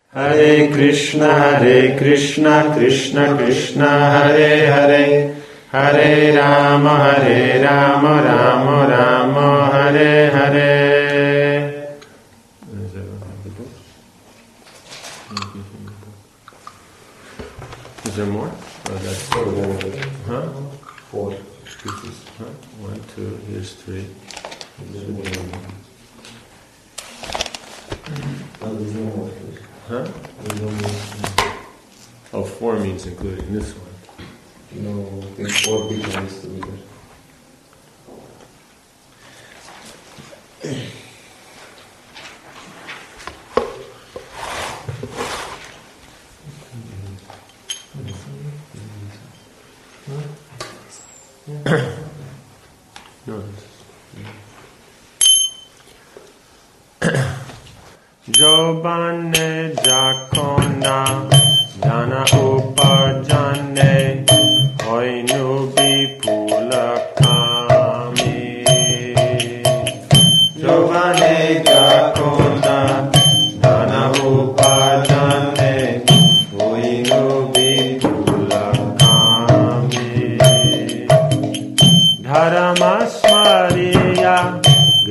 Hare Krishna, Krishna Krishna, Hare Hare, Hare Rama, Rama Rama, Hare Hare. Is there more? Oh, that's four. Huh? 4 pieces. Huh? 1, 2, here's 3. Huh? Oh, 4 means including this one. No, I think 4 becomes the leader. Jobane jakona jana upajane hoinu bipula kami. Jobane jakona jana upajane hoinu bipula kami. Dharamasmariya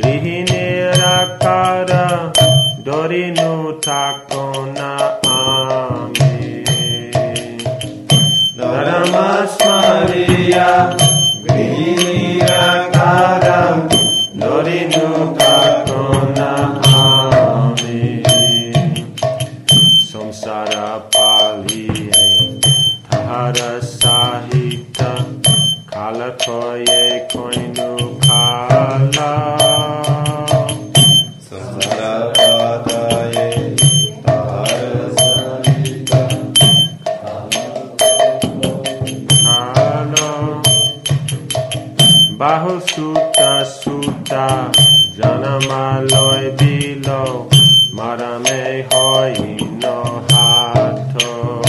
grihinira Dorinu takona ami. Dharamasmariya Grihinira Dorinu takona ami. Samsara paliye Tahara sahita Kala koye koinu kala. Bahu suta janamaloy bilo marame hoino hato.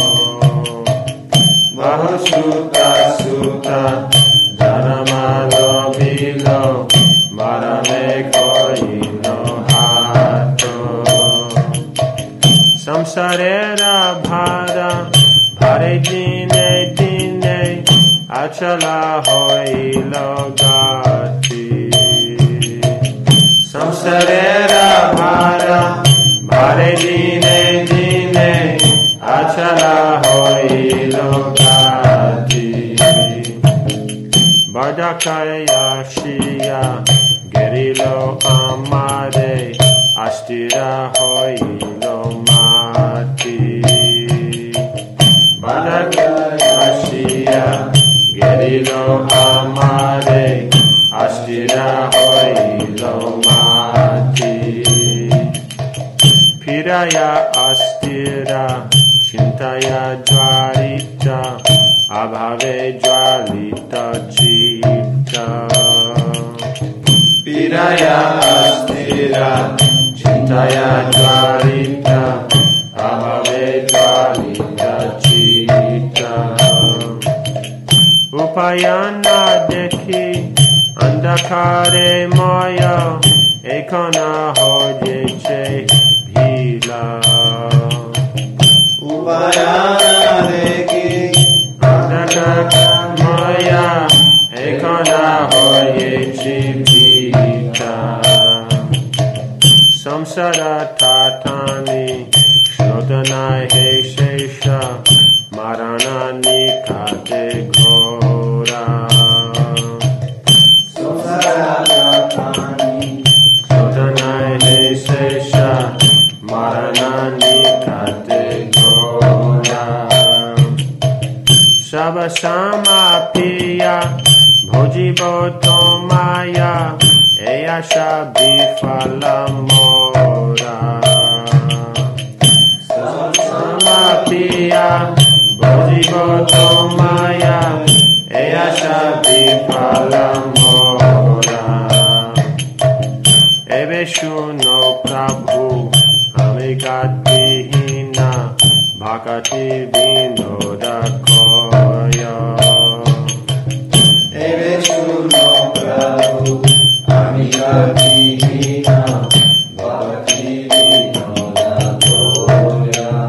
Bahu suta janamaloy bilo marame hoino hato. Samsarera bhara bhare dine dine achala hoilo gati. Samsarera bhara bhare dine dine achala hoilo gati. Badakaya shriya gerilo amare astira hoilo mati. Badakaya shriya gerilo amare astira hoilo mati. Piraya astira chintaya jwarita abhave jwalita chitta. Piraya astira chintaya jwarita abhave jwalita chitta. Upayana dekhi andakare maya ekana hojeche bhila. Upayana dekhi andakare maya ekana hojeche bhila. Samsara tatani shodana he shesha marana nikate ghora. Samsara tatani shodana he shesha marana nikate ghora. Sabasama piya bhojibo tomaya eyasha bifala mora. Sabasama piya bhojibo tomaya eyasha bifala mora. Ebe shuno prabhu amigati hina bhakati vinoda koya. Ebe shuno prabhu amigati hina bhakati vinoda koya.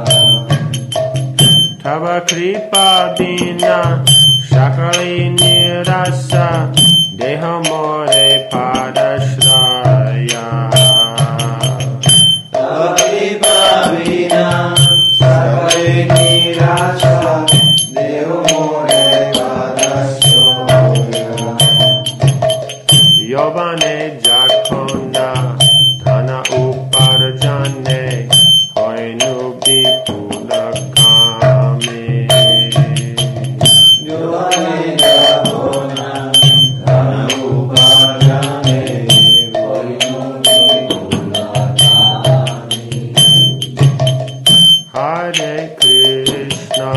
Shiva Kripa Bina Shakali Nirasa Deha More Padashraya Kripa Vina Sakale Nirasha Deho More Padashraya Yovane Jakhona Dhana Uparjane Hoinu Vipulakame Yovane Jakhona Dhana Uparjane Hoinu Vipulakame Hare Krishna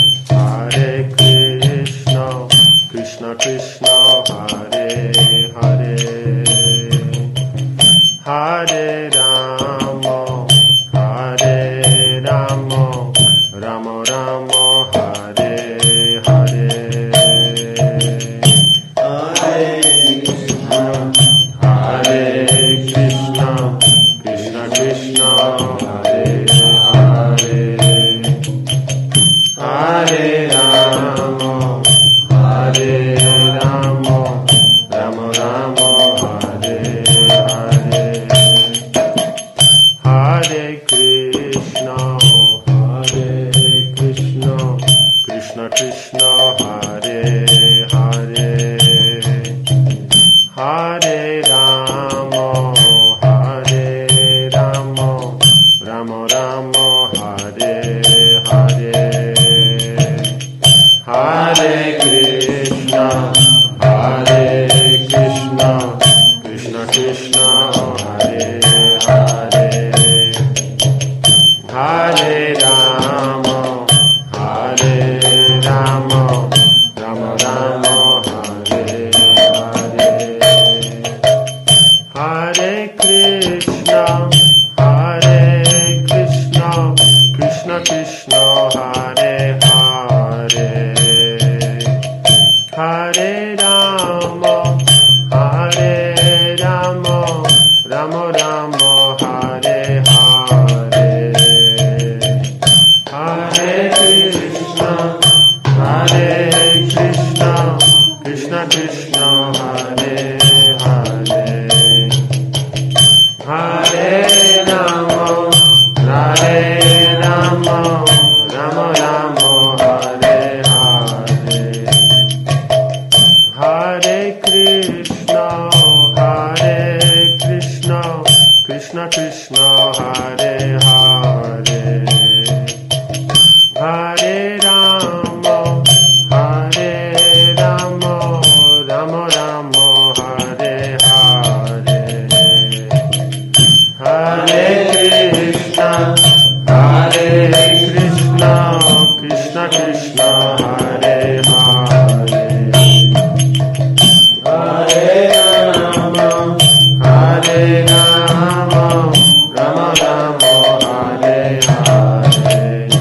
Krishna Krishna Hare Hare Hare Rama Rama Rama Hare Hare Hare Krishna Krishna Krishna Hare Hare Hare Rama Rama Rama Hare Hare Hare Krishna Krishna Krishna Hare Hare Hare Rama Rama Rama Hare Hare Hare Krishna Krishna Krishna Hare Hare Hare Rama Rama Rama Hare Hare Hare Krishna Krishna Krishna Hare Hare Hare Rama Rama Rama Hare Hare Hare Krishna Krishna Krishna Hare Hare Hare Rama Rama Rama Hare Hare Hare Krishna Krishna Krishna Hare Hare Hare Rama Rama Rama Hare Hare Hare Krishna Krishna Krishna Hare Hare Hare Rama Rama Rama Hare Hare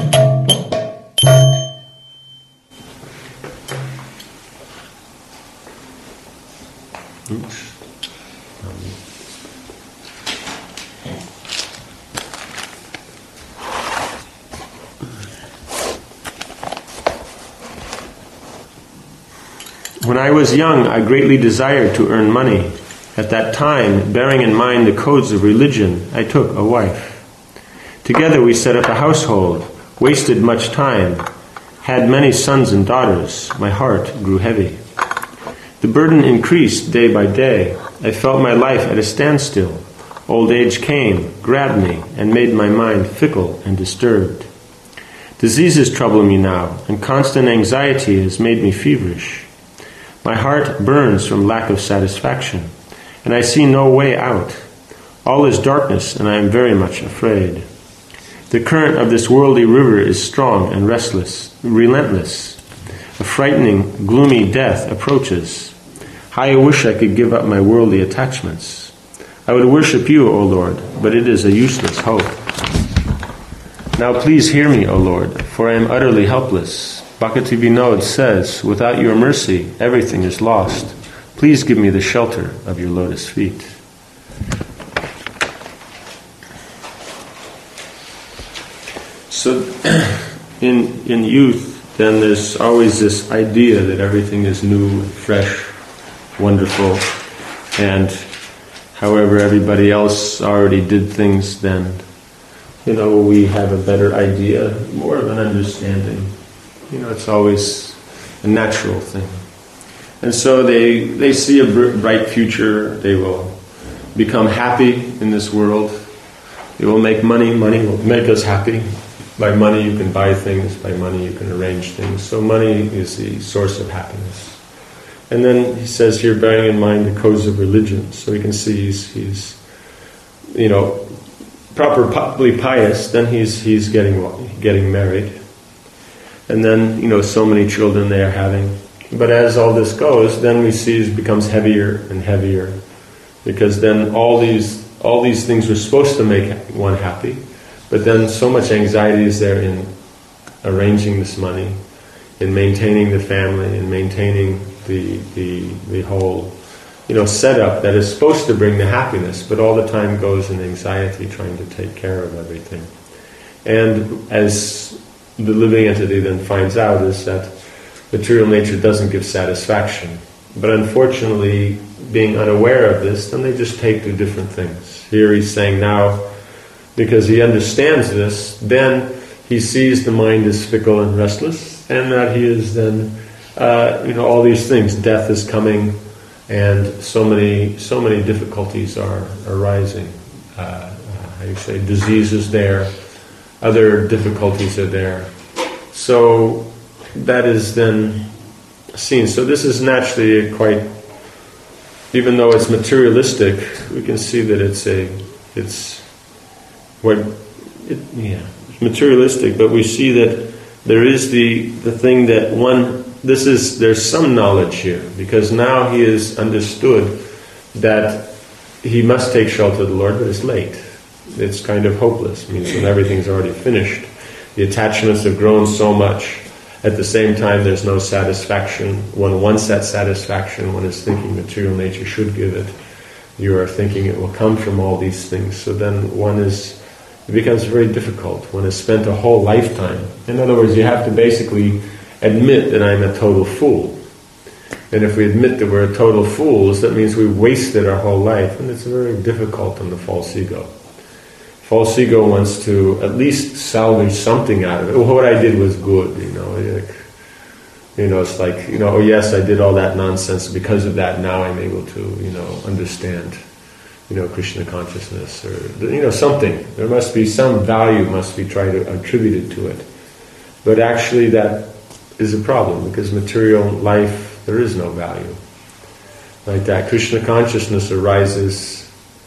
Oops. When I was young, I greatly desired to earn money. At that time, bearing in mind the codes of religion, I took a wife. Together we set up a household, wasted much time, had many sons and daughters. My heart grew heavy. The burden increased day by day. I felt my life at a standstill. Old age came, grabbed me, and made my mind fickle and disturbed. Diseases trouble me now, and constant anxiety has made me feverish. My heart burns from lack of satisfaction, and I see no way out. All is darkness, and I am very much afraid. The current of this worldly river is strong and relentless. A frightening, gloomy death approaches. How I wish I could give up my worldly attachments. I would worship you, O Lord, but it is a useless hope. Now please hear me, O Lord, for I am utterly helpless. Bhakti Vinod says, without your mercy, everything is lost. Please give me the shelter of your lotus feet. So, in youth, then there's always this idea that everything is new, fresh, wonderful, and however everybody else already did things, then, we have a better idea, more of an understanding. It's always a natural thing. And so they see a bright future. They will become happy in this world. They will make money. Money will make us happy. By money you can buy things. By money you can arrange things. So money is the source of happiness. And then he says here, bearing in mind the codes of religion. So we can see he's properly pious. Then he's getting married. And then, so many children they are having. But as all this goes, then we see it becomes heavier and heavier, because then all these things were supposed to make one happy, but then so much anxiety is there in arranging this money, in maintaining the family, in maintaining the whole setup that is supposed to bring the happiness, but all the time goes in anxiety trying to take care of everything. And as the living entity then finds out is that material nature doesn't give satisfaction. But unfortunately, being unaware of this, then they just take to different things. Here he's saying now, because he understands this, then he sees the mind is fickle and restless, and that he is then, all these things, death is coming, and so many difficulties are arising. Disease is there, other difficulties are there. So that is then seen. So this is naturally even though it's materialistic, we can see that it's materialistic, but we see that there is the thing that there's some knowledge here, because now he has understood that he must take shelter of the Lord, but it's late. It's kind of hopeless. It means when everything's already finished, the attachments have grown so much. At the same time, there's no satisfaction. One wants that satisfaction. One is thinking material nature should give it. You are thinking it will come from all these things. So then it becomes very difficult. One has spent a whole lifetime. In other words, you have to basically admit that I'm a total fool. And if we admit that we're total fools, that means we wasted our whole life. And it's very difficult on the false ego. False ego wants to at least salvage something out of it. Well, what I did was good, it's like, oh yes, I did all that nonsense. Because of that, now I'm able to, understand, Krishna consciousness, or, something. There must be some value, must be tried to attribute it to it. But actually that is a problem, because material life, there is no value. Like that, Krishna consciousness arises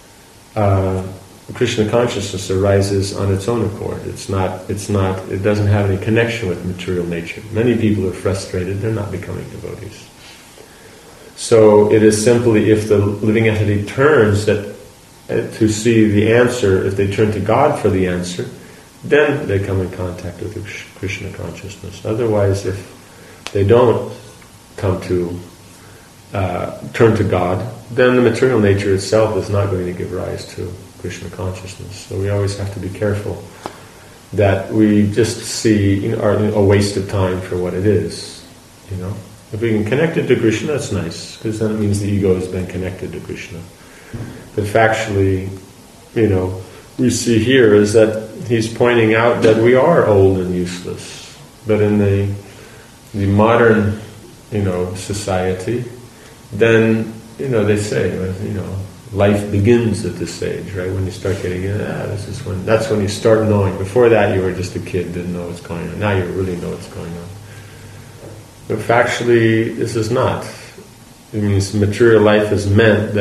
on its own accord. It doesn't have any connection with material nature. Many people are frustrated, they're not becoming devotees. So it is simply if the living entity turns to see the answer, if they turn to God for the answer, then they come in contact with the Krishna consciousness. Otherwise, if they don't come to turn to God, then the material nature itself is not going to give rise to Krishna consciousness. So we always have to be careful that we just see a waste of time for what it is. If we can connect it to Krishna, that's nice, because then it means the ego has been connected to Krishna. But factually, we see here is that he's pointing out that we are old and useless. But in the modern, society, then they say, life begins at this age, right? When you start getting that's when you start knowing. Before that, you were just a kid, didn't know what's going on. Now you really know what's going on. But factually, this is not. It means material life is meant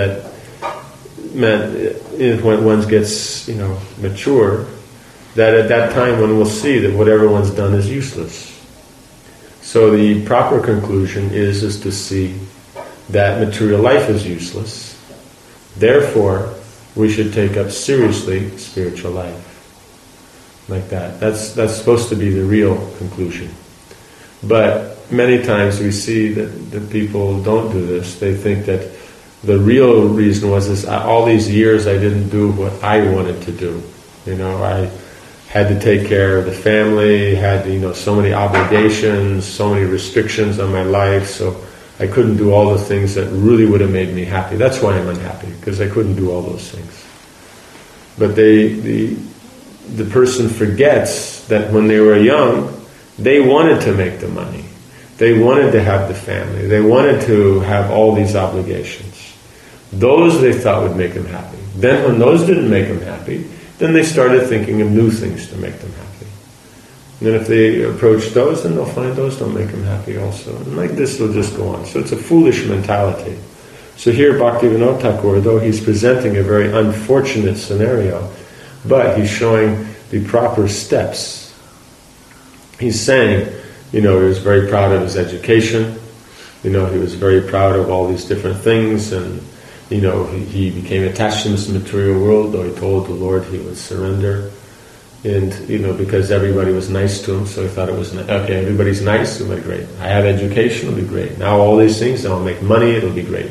when one gets, mature, that at that time one will see that whatever one's done is useless. So the proper conclusion is to see that material life is useless. Therefore, we should take up seriously spiritual life. Like that. That's supposed to be the real conclusion. But many times we see that people don't do this. They think that the real reason was all these years I didn't do what I wanted to do. had to take care of the family, had so many obligations, so many restrictions on my life, so I couldn't do all the things that really would have made me happy. That's why I'm unhappy, because I couldn't do all those things. But the person forgets that when they were young, they wanted to make the money. They wanted to have the family. They wanted to have all these obligations. Those they thought would make them happy. Then when those didn't make them happy, then they started thinking of new things to make them happy. And then if they approach those, then they'll find those don't make them happy also. And like this will just go on. So it's a foolish mentality. So here Bhaktivinoda Thakur, though he's presenting a very unfortunate scenario, but he's showing the proper steps. He's saying, he was very proud of his education, he was very proud of all these different things, and he became attached to this material world, though he told the Lord he would surrender. And, because everybody was nice to him, so he thought it was, okay, everybody's nice, it'll be great. I have education, it'll be great. Now all these things, I'll make money, it'll be great.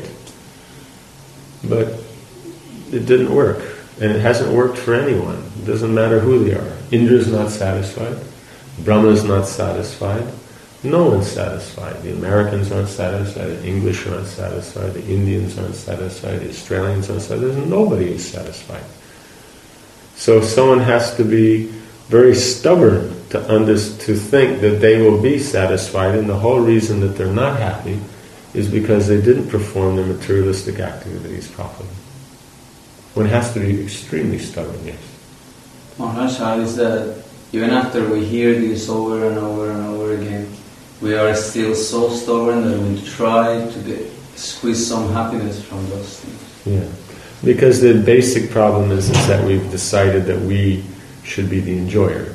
But it didn't work. And it hasn't worked for anyone. It doesn't matter who they are. Indra's not satisfied. Brahma's not satisfied. No one's satisfied. The Americans aren't satisfied. The English aren't satisfied. The Indians aren't satisfied. The Australians aren't satisfied. Nobody is satisfied. So someone has to be very stubborn to think that they will be satisfied, and the whole reason that they're not happy is because they didn't perform their materialistic activities properly. One has to be extremely stubborn, yes. Maharaj, how is that even after we hear this over and over and over again, we are still so stubborn that we try to squeeze some happiness from those things? Yeah, because the basic problem is that we've decided that we should be the enjoyer.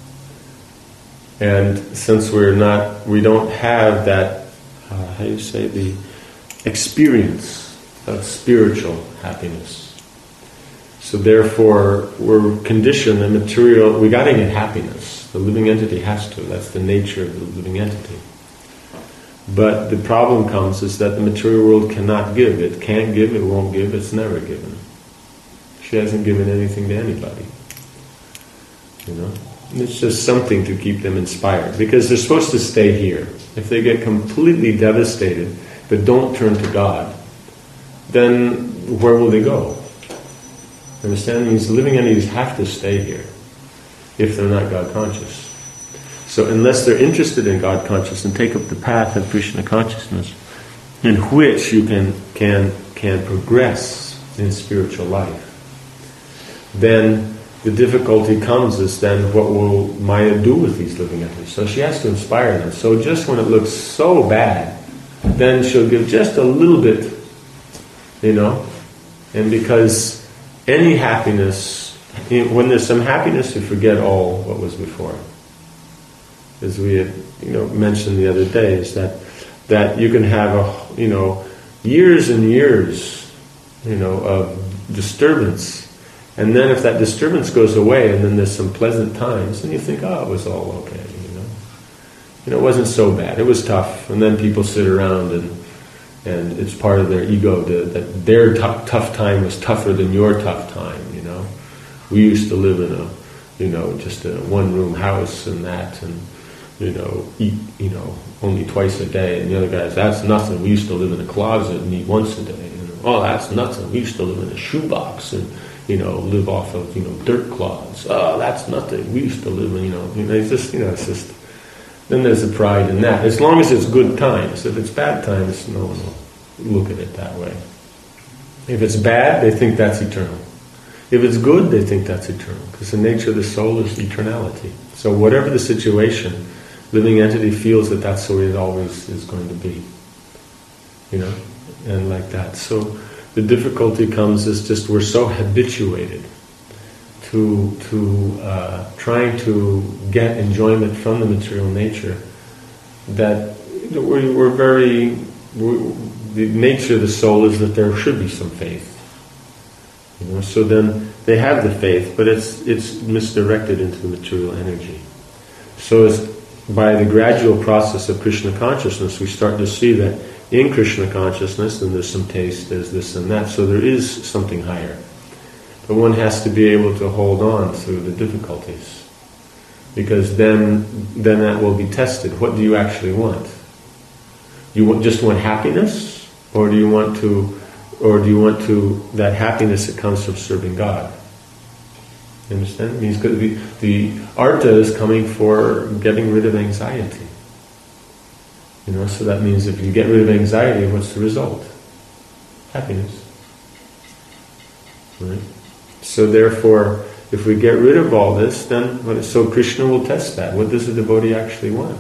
And since we don't have that, the experience of spiritual happiness. So therefore, we're conditioned in material, we got to get happiness. The living entity has to, that's the nature of the living entity. But the problem comes is that the material world cannot give. It can't give, it won't give, it's never given. She hasn't given anything to anybody. And it's just something to keep them inspired. Because they're supposed to stay here. If they get completely devastated, but don't turn to God, then where will they go? Understand? These living entities have to stay here if they're not God conscious. So unless they're interested in God consciousness and take up the path of Krishna consciousness, in which you can progress in spiritual life, then the difficulty comes is then what will Maya do with these living entities? So she has to inspire them. So just when it looks so bad, then she'll give just a little bit, and because any happiness, when there's some happiness, you forget all what was before. As we had, mentioned the other day, is that you can have years and years, of disturbance, and then if that disturbance goes away, and then there's some pleasant times, then you think, it was all okay, it wasn't so bad. It was tough, and then people sit around and it's part of their ego that their tough time was tougher than your tough time. We used to live in just a one-room house and that, and eat only twice a day, and the other guys, that's nothing. We used to live in a closet and eat once a day. That's nothing. We used to live in a shoebox and live off of dirt clods. That's nothing. We used to live in it's just then there's a pride in that. As long as it's good times. If it's bad times, no one will look at it that way. If it's bad, they think that's eternal. If it's good, they think that's eternal. Because the nature of the soul is eternality. So whatever the situation, living entity feels that that's the way it always is going to be. And like that. So the difficulty comes is just we're so habituated to trying to get enjoyment from the material nature that the nature of the soul is that there should be some faith. So then they have the faith, but it's misdirected into the material energy. So as by the gradual process of Krishna consciousness, we start to see that in Krishna consciousness, then there's some taste, there's this and that, so there is something higher. But one has to be able to hold on through the difficulties. because then that will be tested. What do you actually want? Just want happiness, or do you want that happiness that comes from serving God? You understand? It means the artha is coming for getting rid of anxiety. So that means if you get rid of anxiety, what's the result? Happiness. Right? So therefore, if we get rid of all this, then so Krishna will test that. What does the devotee actually want?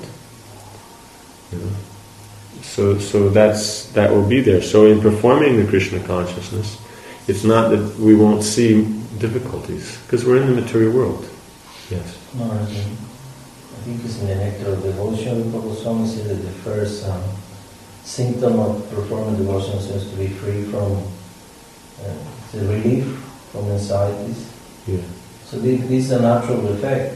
So that will be there. So in performing the Krishna consciousness, it's not that we won't see difficulties, because we're in the material world. Yes. No, I think it's in the Nectar of Devotion. Rupa Goswami said that the first symptom of performing devotion seems to be free from the relief from anxieties. Yeah. So this is a natural effect.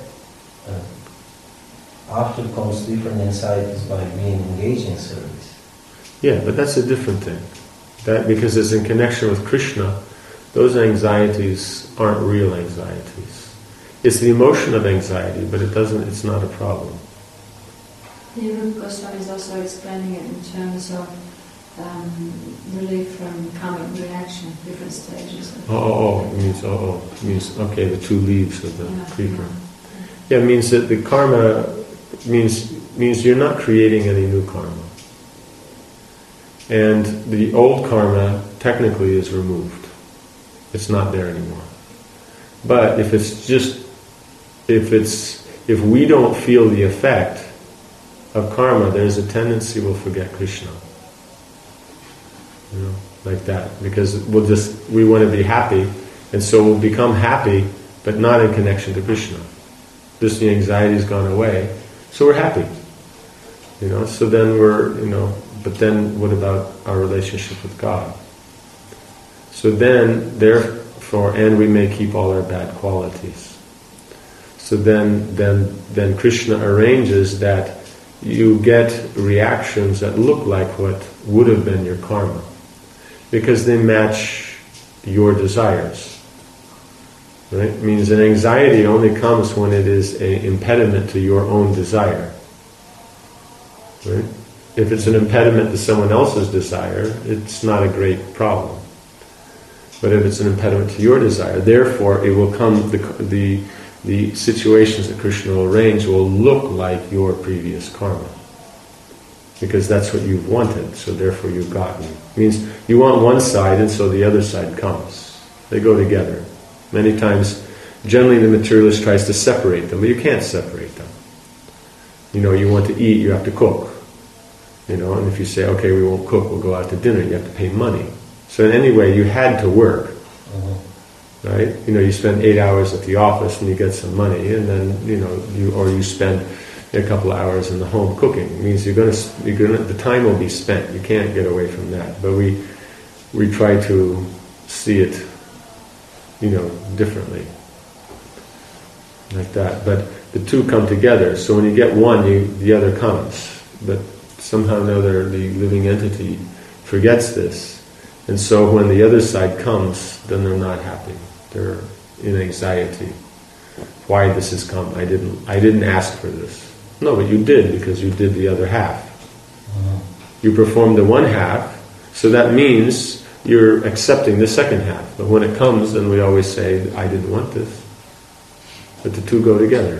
After comes different anxieties by being engaged in service. Yeah, but that's a different thing. That because it's in connection with Krishna, those anxieties aren't real anxieties. It's the emotion of anxiety, but it's not a problem. The Rupa Goswami is also explaining it in terms of relief from karmic reaction, different stages. It means okay, the two leaves of the creeper. Yeah, it means that the karma means you're not creating any new karma. And the old karma technically is removed. It's not there anymore. But if we don't feel the effect of karma, there's a tendency we'll forget Krishna. Like that. Because we want to be happy, and so we'll become happy, but not in connection to Krishna. Just the anxiety's gone away, so we're happy. So then but then what about our relationship with God? So then, therefore, and we may keep all our bad qualities. So then Krishna arranges that you get reactions that look like what would have been your karma, because they match your desires. Right? It means an anxiety only comes when it is an impediment to your own desire. Right? If it's an impediment to someone else's desire, it's not a great problem. But if it's an impediment to your desire, therefore it will come, the situations that Krishna will arrange will look like your previous karma. Because that's what you've wanted, so therefore you've gotten. It means you want one side, and so the other side comes. They go together. Many times, generally the materialist tries to separate them, but you can't separate them. You want to eat, you have to cook. And if you say, okay, we won't cook, we'll go out to dinner, you have to pay money. So in any way, you had to work. Right? You spend 8 hours at the office and you get some money, and then, you spend a couple of hours in the home cooking. It means the time will be spent. You can't get away from that. But we try to see it, differently. Like that. But the two come together. So when you get one, the other comes. But somehow or another, the living entity forgets this. And so when the other side comes, then they're not happy. They're in anxiety. Why this has come? I didn't ask for this. No, but you did, because you did the other half. You performed the one half, so that means you're accepting the second half. But when it comes, then we always say, I didn't want this. But the two go together.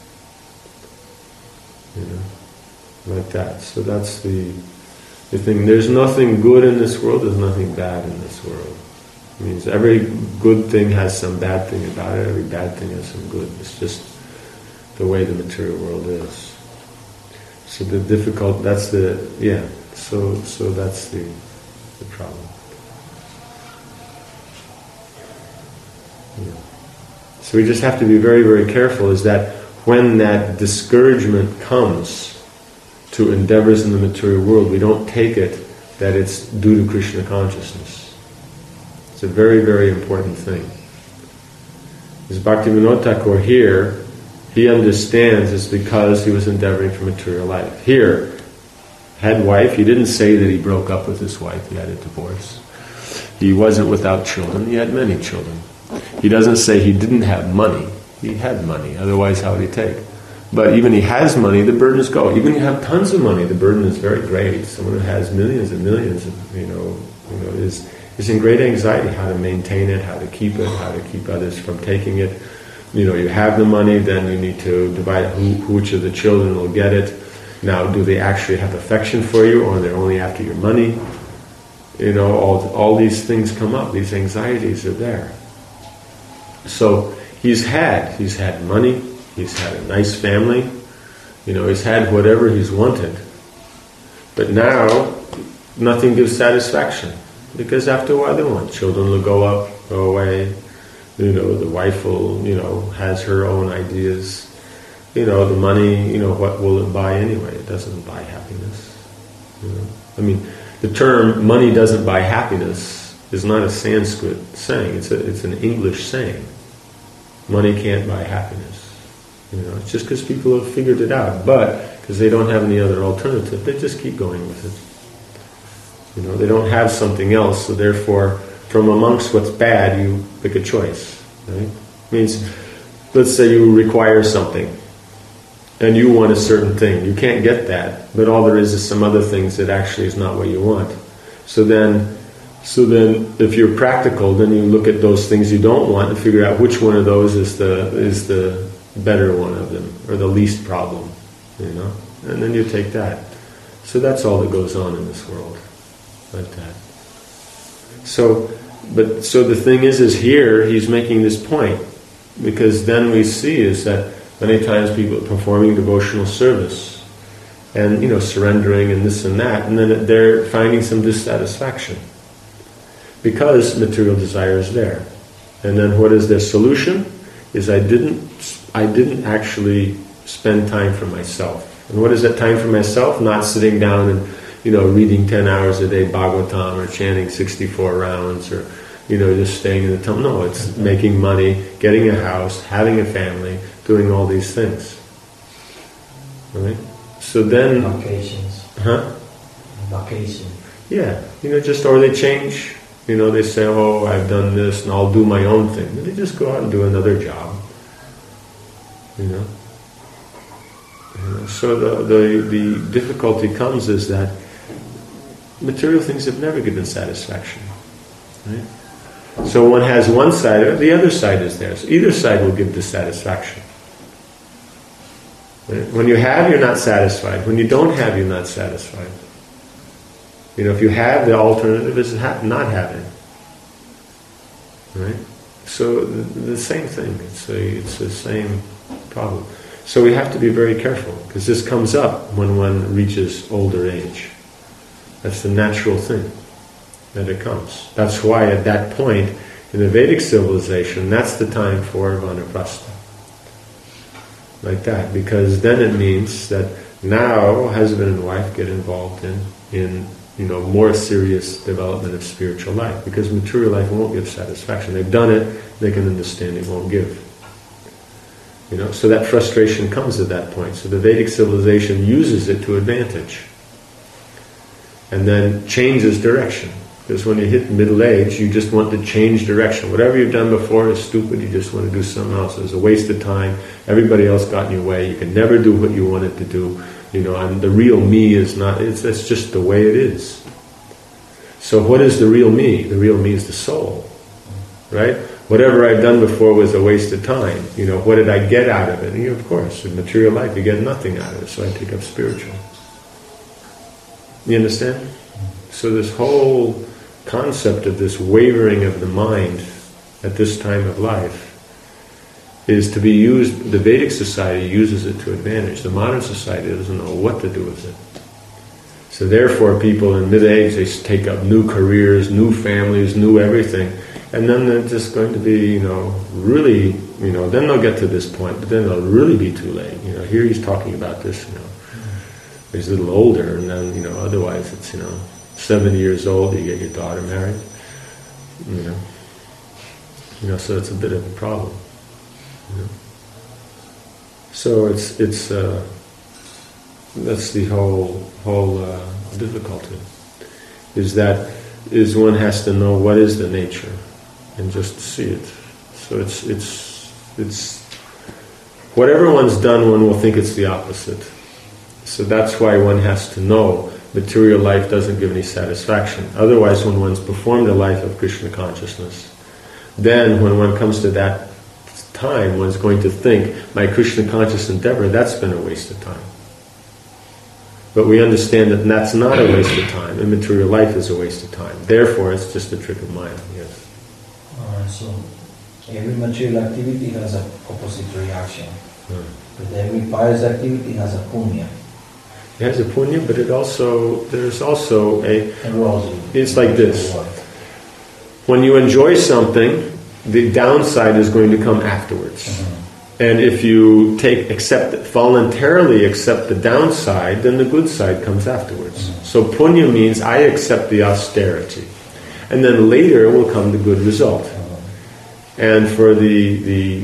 Like that. So that's the thing. There's nothing good in this world, there's nothing bad in this world. It means every good thing has some bad thing about it, every bad thing has some good. It's just the way the material world is. So so that's the problem. Yeah. So we just have to be very, very careful, is that when that discouragement comes to endeavors in the material world, we don't take it that it's due to Krishna consciousness. It's a very, very important thing. As Bhaktivinoda Thakur here, he understands it's because he was endeavoring for material life. Here, had wife, he didn't say that he broke up with his wife, he had a divorce. He wasn't without children, he had many children. He doesn't say he didn't have money, he had money, otherwise how would he take? But even he has money, the burdens go. Even you have tons of money, the burden is very great. Someone who has millions and millions, is in great anxiety how to maintain it, how to keep it, how to keep others from taking it. You have the money, then you need to divide which of the children will get it. Now, do they actually have affection for you, or they're only after your money? All these things come up. These anxieties are there. So he's had money. He's had a nice family. He's had whatever he's wanted. But now, nothing gives satisfaction. Because after a while, they want. Children will go up, go away. The wife will, has her own ideas. The money, what will it buy anyway? It doesn't buy happiness. The term "money doesn't buy happiness" is not a Sanskrit saying. It's an English saying. Money can't buy happiness. It's just because people have figured it out. But because they don't have any other alternative, they just keep going with it. They don't have something else, so therefore, from amongst what's bad, you pick a choice. Right? Means, let's say you require something, and you want a certain thing. You can't get that, but all there is some other things that actually is not what you want. So then, if you're practical, then you look at those things you don't want and figure out which one of those is the better one of them, or the least problem. And then you take that. So that's all that goes on in this world, like that. So the thing is here he's making this point, because then we see is that many times people are performing devotional service and surrendering and this and that, and then they're finding some dissatisfaction because material desire is there. And then what is their solution? Is I didn't actually spend time for myself. And what is that time for myself? Not sitting down and reading 10 hours a day Bhagavatam, or chanting 64 rounds, or just staying in the temple. No, it's making money, getting a house, having a family, doing all these things. Right? So then... Vacations. Huh? Vacation. Yeah. Or they change. They say, oh, I've done this and I'll do my own thing. And they just go out and do another job. So the difficulty comes is that material things have never given satisfaction. Right? So one has one side, the other side is there. So either side will give dissatisfaction. Right? When you have, you're not satisfied. When you don't have, you're not satisfied. If you have, the alternative is not having. Right? So the same thing. It's the same problem. So we have to be very careful, because this comes up when one reaches older age. That's the natural thing that it comes. That's why at that point in the Vedic civilization, that's the time for vanaprastha. Like that, because then it means that now husband and wife get involved in more serious development of spiritual life, because material life won't give satisfaction. They've done it, they can understand it won't give. So that frustration comes at that point. So the Vedic civilization uses it to advantage, and then changes direction. Because when you hit middle age, you just want to change direction. Whatever you've done before is stupid. You just want to do something else. It's a waste of time. Everybody else got in your way. You can never do what you wanted to do. And the real me is not. It's just the way it is. So what is the real me? The real me is the soul, right? Whatever I've done before was a waste of time. What did I get out of it? And of course, in material life, you get nothing out of it. So I take up spiritual. You understand? So this whole concept of this wavering of the mind at this time of life is to be used. The Vedic society uses it to advantage. The modern society doesn't know what to do with it. So therefore, people in mid-age, they take up new careers, new families, new everything. And then they're just going to be, really, then they'll get to this point, but then they'll really be too late. Here he's talking about this, he's a little older, and then, otherwise it's, 70 years old, you get your daughter married, so it's a bit of a problem. So it's that's the whole difficulty. Is one has to know what is the nature, and just see it. So it's Whatever one's done, one will think it's the opposite. So that's why one has to know material life doesn't give any satisfaction. Otherwise, when one's performed a life of Krishna consciousness, then when one comes to that time, one's going to think, my Krishna conscious endeavor, that's been a waste of time. But we understand that that's not a waste of time, and material life is a waste of time. Therefore, it's just a trick of Maya, yes. So, every material activity has an opposite reaction. But every pious activity has a punya. It has a punya, but there's also it's like this. When you enjoy something, the downside is going to come afterwards. And if you voluntarily accept the downside, then the good side comes afterwards. So punya means I accept the austerity. And then later will come the good result. And for the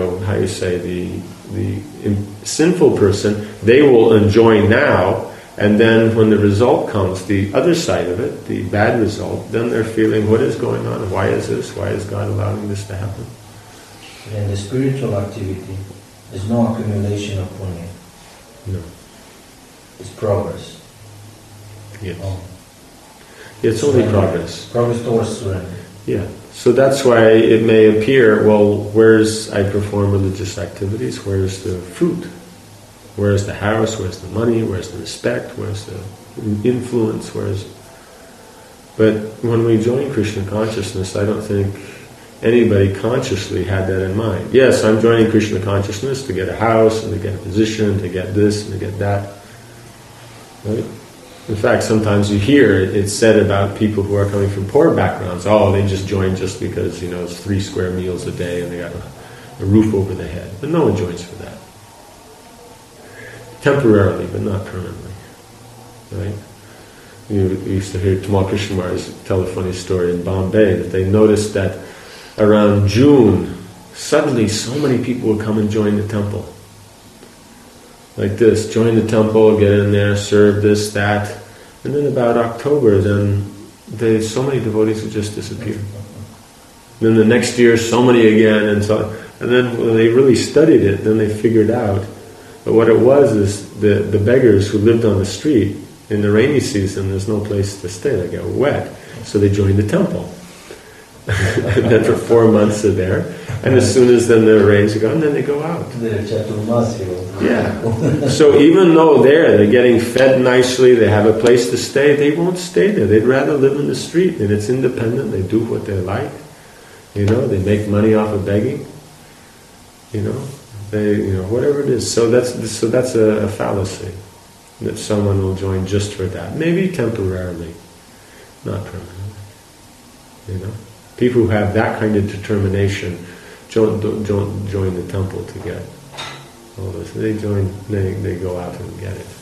sinful person, they will enjoy now, and then when the result comes, the other side of it, the bad result, then they're feeling, what is going on? Why is this? Why is God allowing this to happen? In the spiritual activity, there's no accumulation of punya. No. It's progress. Yes. It's only progress. Progress towards surrender. Yeah. So that's why it may appear, well, I perform religious activities, where's the fruit? Where's the house? Where's the money? Where's the respect? Where's the influence? But when we join Krishna consciousness, I don't think anybody consciously had that in mind. Yes, I'm joining Krishna consciousness to get a house, and to get a position, to get this, and to get that. Right? In fact, sometimes you hear it's said about people who are coming from poor backgrounds, they just joined just because, it's 3 square meals a day and they got a roof over their head. But no one joins for that. Temporarily, but not permanently. Right? You used to hear Tamal Krishna Maharaj tell a funny story in Bombay that they noticed that around June, suddenly so many people would come and join the temple. Like this, join the temple, get in there, serve this, that. And then about October, so many devotees would just disappear. Then the next year, so many again, and then when they really studied it, then they figured out that what it was is the beggars who lived on the street, in the rainy season, there's no place to stay, they get wet. So they joined the temple. And then for 4 months they're there. And as soon as then the rains are gone, then they go out. Yeah. So even though they're getting fed nicely, they have a place to stay, they won't stay there. They'd rather live in the street, and it's independent, they do what they like. They make money off of begging. Whatever it is. So that's a fallacy, that someone will join just for that. Maybe temporarily, not permanently. People who have that kind of determination don't join the temple to get all this. They go out and get it.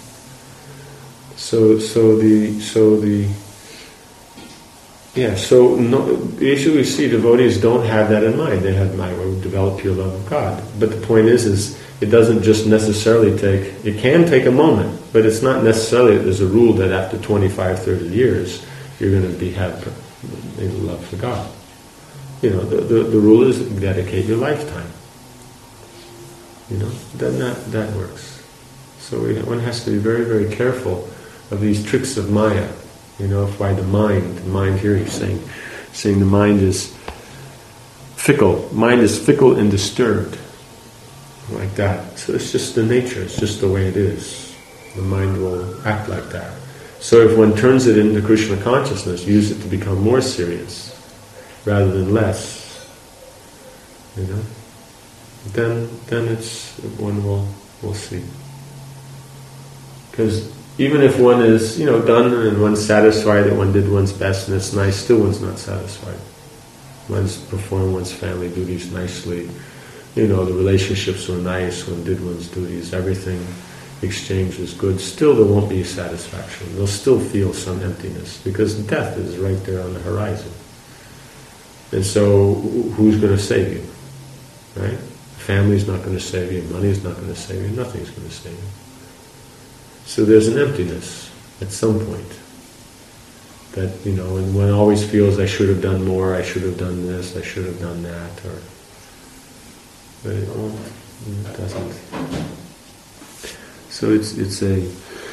Usually we see devotees don't have that in mind. They have, I will develop pure love of God. But the point is it doesn't just necessarily it can take a moment, but it's not necessarily that there's a rule that after 25, 30 years you're going to have love for God. The rule is dedicate your lifetime. Then that works. So one has to be very, very careful of these tricks of Maya. Why the mind here he's saying the mind is fickle. Mind is fickle and disturbed. Like that. So it's just the nature, it's just the way it is. The mind will act like that. So if one turns it into Krishna consciousness, use it to become more serious rather than less, then it's one will see. Because even if one is done and one's satisfied that one did one's best and it's nice, still one's not satisfied. One's performed one's family duties nicely. The relationships were nice, one did one's duties, everything exchange was good. Still there won't be satisfaction. They'll still feel some emptiness because death is right there on the horizon. And so, who's going to save you? Right? Family's not going to save you, money's not going to save you, nothing's going to save you. So there's an emptiness at some point. That, and one always feels, I should have done more, I should have done this, I should have done that, but It doesn't. So it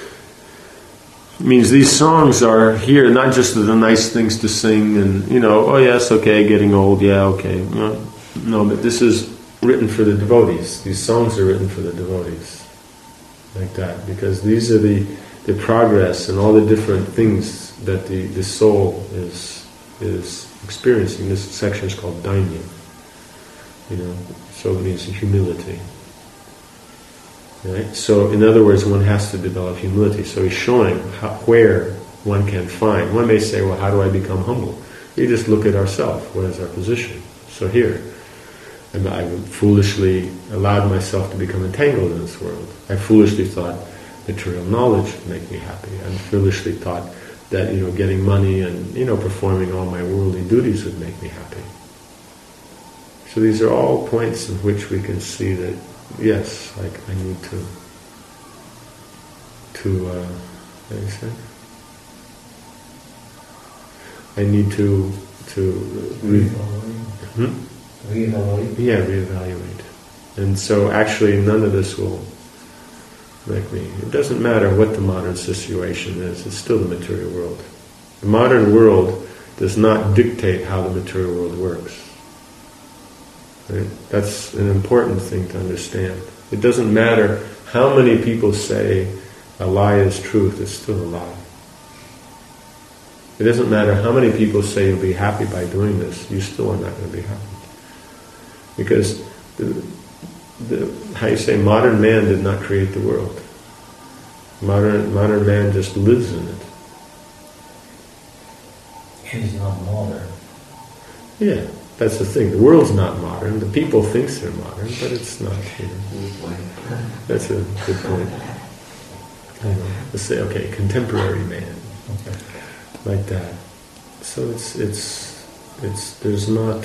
means these songs are here not just the nice things to sing and, oh yes, okay, getting old, yeah, okay. No, but this is written for the devotees. These songs are written for the devotees. Like that. Because these are the progress and all the different things that the soul is experiencing. This section is called Dainya. So it means humility. Right? So in other words, one has to develop humility. So he's showing where one can find. One may say, well, how do I become humble? You just look at ourselves. What is our position? So here, I foolishly allowed myself to become entangled in this world. I foolishly thought material knowledge would make me happy. I foolishly thought that getting money and performing all my worldly duties would make me happy. So these are all points in which we can see that yes, like I need to what do you say? I need to reevaluate. Yeah, reevaluate. And so actually none of this will make me. It doesn't matter what the modern situation is, it's still the material world. The modern world does not dictate how the material world works. Right? That's an important thing to understand. It doesn't matter how many people say a lie is truth, it's still a lie. It doesn't matter how many people say you'll be happy by doing this, you still are not going to be happy. Because modern man did not create the world. Modern man just lives in it. He's not modern. Yeah, that's the thing. The world's not modern. The people think they're modern, but it's not. That's a good point. Let's say, okay, contemporary man, like that. So there's not.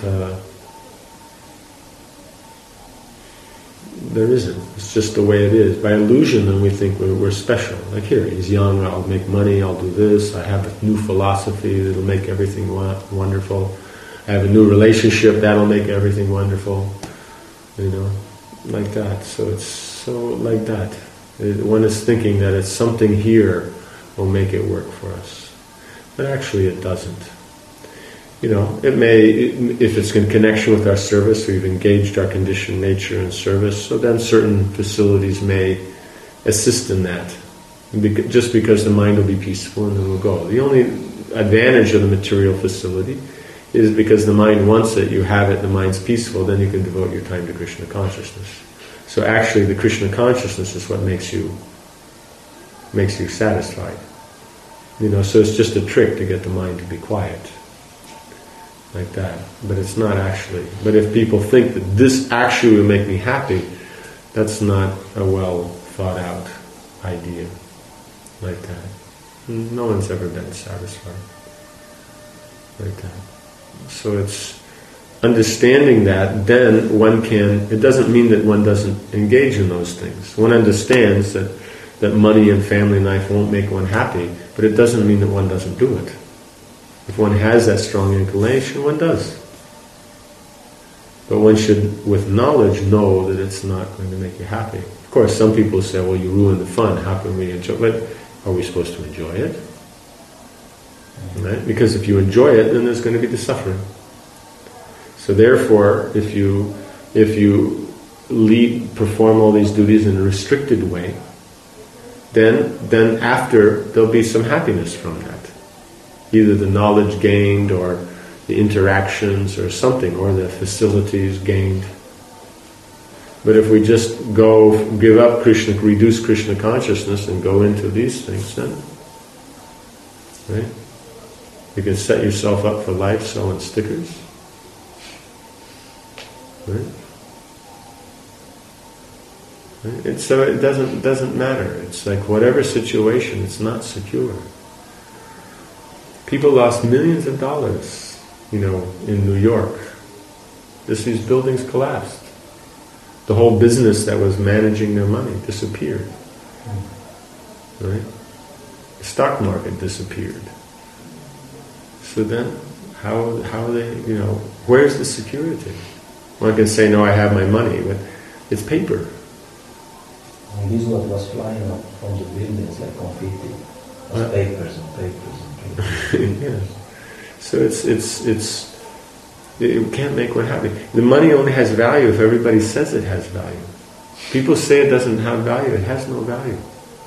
There isn't. It's just the way it is. By illusion, then we think we're special. Like here, he's young, I'll make money, I'll do this, I have a new philosophy that'll make everything wonderful. I have a new relationship, that'll make everything wonderful. Like that. So it's so like that. One is thinking that it's something here will make it work for us. But actually it doesn't. It may, if it's in connection with our service, we've engaged our conditioned nature in service, so then certain facilities may assist in that. Just because the mind will be peaceful and then we'll go. The only advantage of the material facility is because the mind wants it, you have it, the mind's peaceful, then you can devote your time to Krishna consciousness. So actually the Krishna consciousness is what makes you satisfied. So it's just a trick to get the mind to be quiet. Like that. But it's not actually. But if people think that this actually will make me happy, that's not a well thought out idea. Like that. No one's ever been satisfied. Like that. So it's understanding that, then one can, it doesn't mean that one doesn't engage in those things. One understands that money and family life won't make one happy, but it doesn't mean that one doesn't do it. If one has that strong inclination, one does. But one should, with knowledge, know that it's not going to make you happy. Of course, some people say, well, you ruin the fun, how can we enjoy it? But are we supposed to enjoy it? Right? Because if you enjoy it, then there's going to be the suffering. So therefore, if you perform all these duties in a restricted way, then after, there'll be some happiness from that. Either the knowledge gained or the interactions or something, or the facilities gained. But if we just give up Krishna, reduce Krishna consciousness and go into these things, then, right? You can set yourself up for life selling stickers. Right? Right? So it doesn't matter. It's like whatever situation, it's not secure. People lost millions of dollars, in New York. These buildings collapsed. The whole business that was managing their money disappeared. Right? The stock market disappeared. So then, how they, where's the security? One can say, no, I have my money, but It's paper. And this is what was flying up from the buildings like confetti. It was papers and papers and papers. Yeah. So it can't make one happy. The money only has value if everybody says it has value. People say it doesn't have value. It has no value.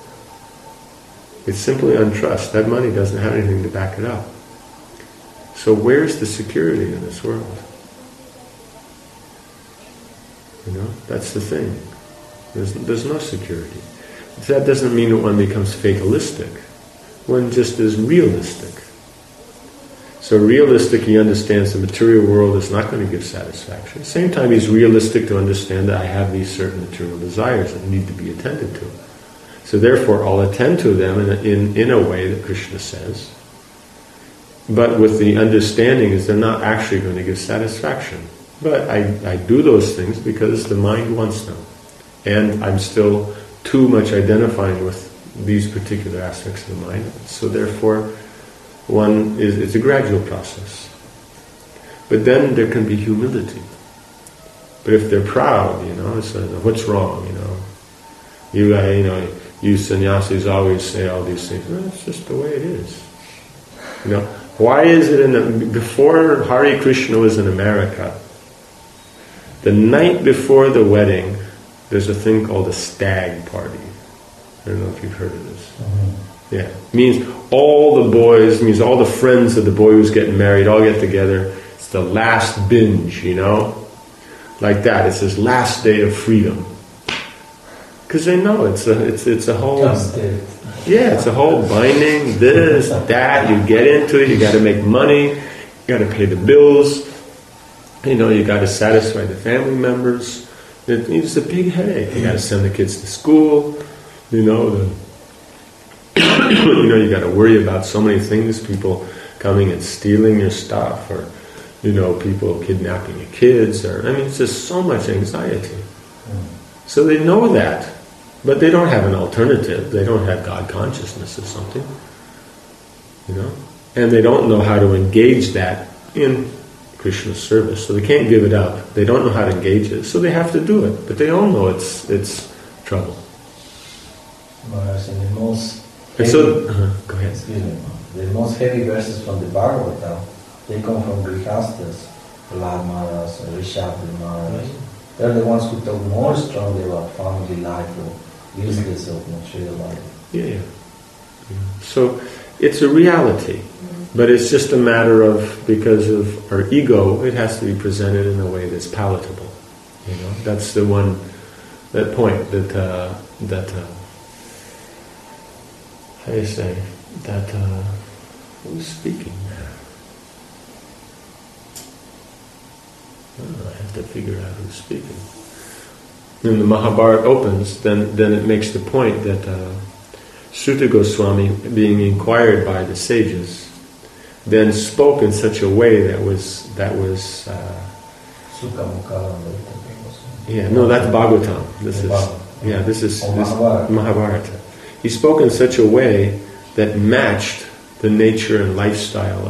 It's simply untrust. That money doesn't have anything to back it up. So where's the security in this world? You know, that's the thing. There's no security. That doesn't mean that one becomes fatalistic. One just is realistic. So realistic, he understands the material world is not going to give satisfaction. At the same time, he's realistic to understand that I have these certain material desires that need to be attended to. So therefore, I'll attend to them in a way that Krishna says, but with the understanding is they're not actually going to give satisfaction. But I do those things because the mind wants them. And I'm still too much identifying with these particular aspects of the mind. So therefore, it's a gradual process. But then there can be humility. But if they're proud, it's what's wrong, you sannyasis always say all these things. Well, it's just the way it is. Why is it before Hare Krishna was in America, the night before the wedding, there's a thing called a stag party. I don't know if you've heard of this. Mm-hmm. Yeah. It means all the boys, all the friends of the boy who's getting married all get together. It's the last binge, like that. It's his last day of freedom. Because they know it's a whole... Yeah, it's a whole binding, this, that, you get into it, you got to make money, you got to pay the bills, you got to satisfy the family members. It's a big headache. You got to send the kids to school, you got to worry about so many things, people coming and stealing your stuff, or, people kidnapping your kids, it's just so much anxiety. So they know that. But they don't have an alternative. They don't have God consciousness or something. And they don't know how to engage that in Krishna's service. So they can't give it up. They don't know how to engage it. So they have to do it. But they all know it's trouble. Whereas in the most go ahead. Excuse me. The most heavy verses from the Bhagavatam, they come from Grihasthas, Prahlad Maharaj, Rishabh Maharaj. They're the ones who talk more strongly about family life or useless of material life. Yeah. So it's a reality, but it's just a matter of, because of our ego, it has to be presented in a way that's palatable. That's the one, that point that how do you say that? Who's speaking there? I have to figure out who's speaking. When the Mahabharata opens, then it makes the point that Suta Goswami, being inquired by the sages, then spoke in such a way that was that's Bhagavatam. This is Mahabharata. He spoke in such a way that matched the nature and lifestyle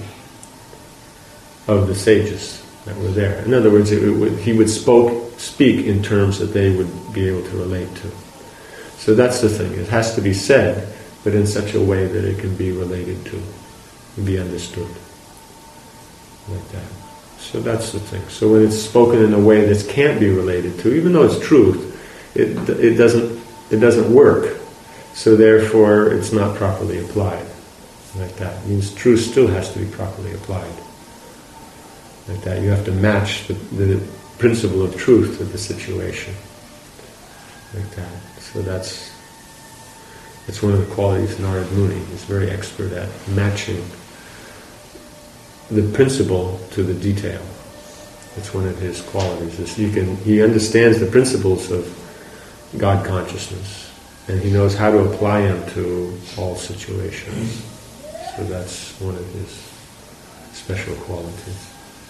of the sages that were there. In other words, he would speak in terms that they would be able to relate to. So that's the thing. It has to be said, but in such a way that it can be related to, and be understood. Like that. So that's the thing. So when it's spoken in a way that can't be related to, even though it's truth, it doesn't work. So therefore, it's not properly applied. Like that. It means truth still has to be properly applied. Like that. You have to match the principle of truth with the situation. Like that. So that's one of the qualities of Narad Muni. He's very expert at matching the principle to the detail. It's one of his qualities. He understands the principles of God consciousness, and he knows how to apply them to all situations. So that's one of his special qualities.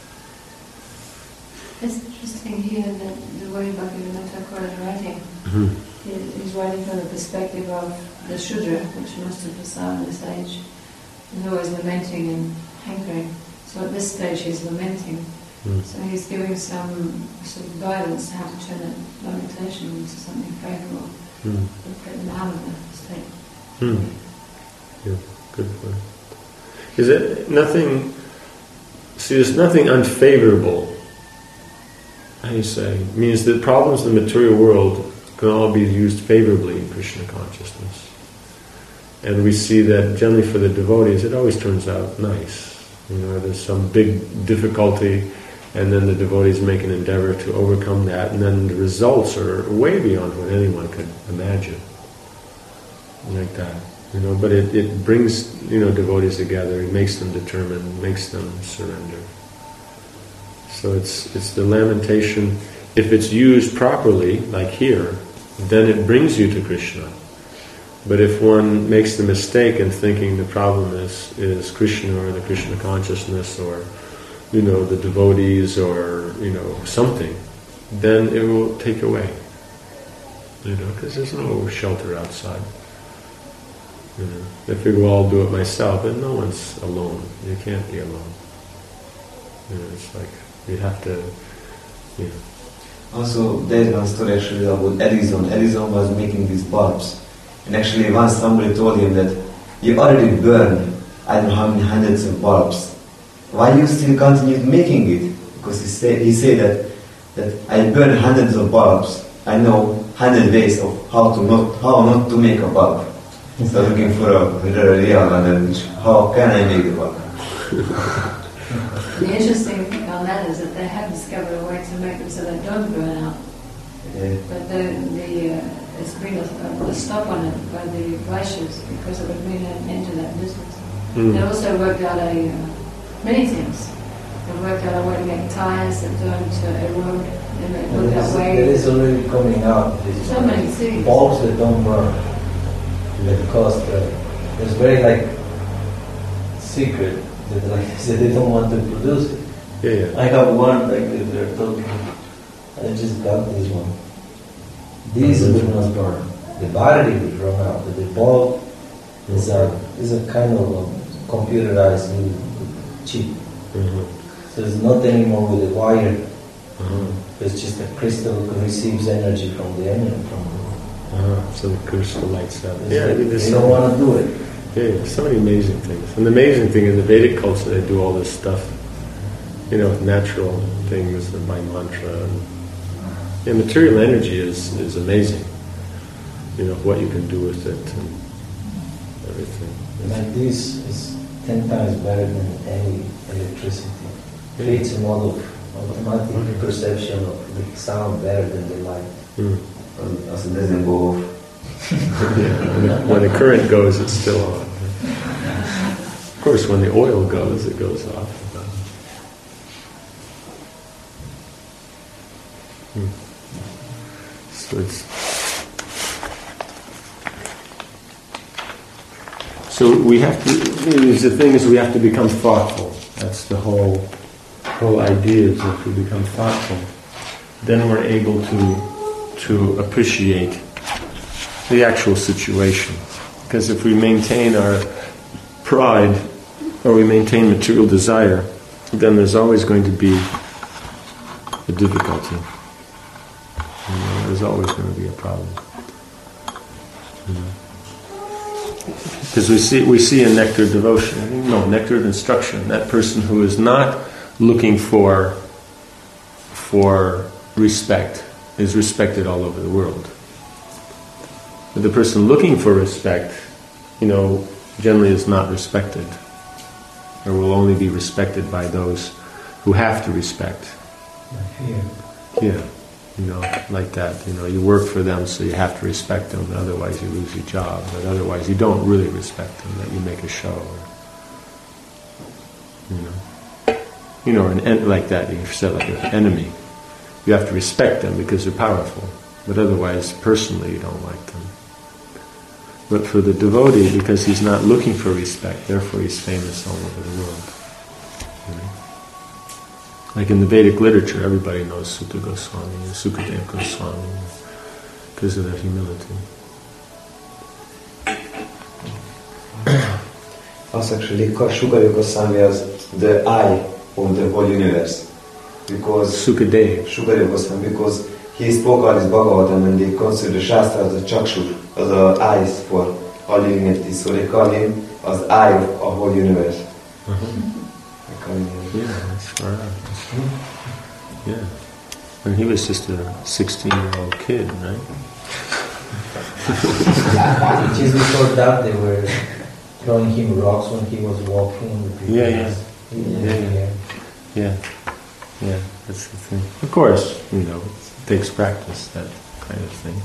It's interesting here that the way Bhaktivinoda Thakur is writing. Mm-hmm. He's writing from the perspective of the Shudra, which must have been in this age, and always lamenting and hankering. So at this stage he's lamenting, So he's giving some sort of guidance how to turn a lamentation into something favourable, to get them out of the state. Yeah, good point. Is it nothing? See, there's nothing unfavorable. How do you say? It means that problems in the material world can all be used favorably in Krishna consciousness. And we see that generally for the devotees, it always turns out nice. There's some big difficulty, and then the devotees make an endeavor to overcome that, and then the results are way beyond what anyone could imagine. Like that. But it brings, devotees together, it makes them determined, makes them surrender. So it's the lamentation, if it's used properly, like here, then it brings you to Krishna. But if one makes the mistake in thinking the problem is Krishna or the Krishna consciousness or, the devotees or, something, then it will take away. Because there's no shelter outside. I figure I'll do it myself, but no one's alone. You can't be alone. It's like you have to. Also, there's one story actually about Edison. Edison was making these bulbs, and actually once somebody told him that you already burned I don't know how many hundreds of bulbs. Why you still continue making it? Because he said that I burned hundreds of bulbs. I know 100 ways of how not to make a bulb. So looking for a real one, how can I make a bulb? The interesting thing on that is that they have discovered a way to make them so they don't burn out. Yeah. But it's been a stop on it by the glaciers because it would mean an end to that business. They also worked out many things. They worked out a way to make tyres that don't erode. And they looked that way. It is already coming out. So many things. Bulbs that don't burn. Because it's very secret that they don't want to produce it. Yeah. I have one they're talking. I just got this one. These will not burn. The battery will run out, but the bulb is a kind of computerized chip. So it's not anymore with a wire. It's just a crystal that receives energy from the enemy. So the crystal lights up. They don't want to do it. Yeah, so many amazing things. And the amazing thing in the Vedic culture, they do all this stuff, natural things by mantra. And material energy is amazing. What you can do with it and everything. Like this is 10 times better than any electricity. Creates a mode of automatic perception of the sound better than the light. Also doesn't go off. When the current goes, it's still on. Of course, when the oil goes, it goes off. So we have to. The thing is, we have to become thoughtful. That's the whole idea. Is if we become thoughtful, then we're able to appreciate the actual situation. Because if we maintain our pride or we maintain material desire, then there's always going to be a difficulty. There's always going to be a problem. Because we see in nectar devotion, nectar of instruction, that person who is not looking for respect is respected all over the world. But the person looking for respect, generally is not respected, or will only be respected by those who have to respect. Yeah, like that. You work for them, so you have to respect them. Otherwise, you lose your job. But otherwise, you don't really respect them. That you make a show, like that. You said like an enemy. You have to respect them because they're powerful. But otherwise, personally, you don't like them. But for the devotee, because he's not looking for respect, therefore he's famous all over the world. Like in the Vedic literature, everybody knows Sutta Goswami and Sukadeva Goswami because of their humility. Also, actually, Sukadeva Goswami was the eye of the whole universe. because Sukadev. Shukadeva Goswami, because he spoke out his Bhagavatam and they consider the Shastra as a chakshur, as the eyes for all living entities. So they call him as eye of whole universe. Uh-huh. They call him. Yeah, that's far out. Yeah. When he was just a 16-year-old kid, right? Just before that, they were throwing him rocks when he was walking. Yeah. That's the thing. Of course, it takes practice, that kind of thing.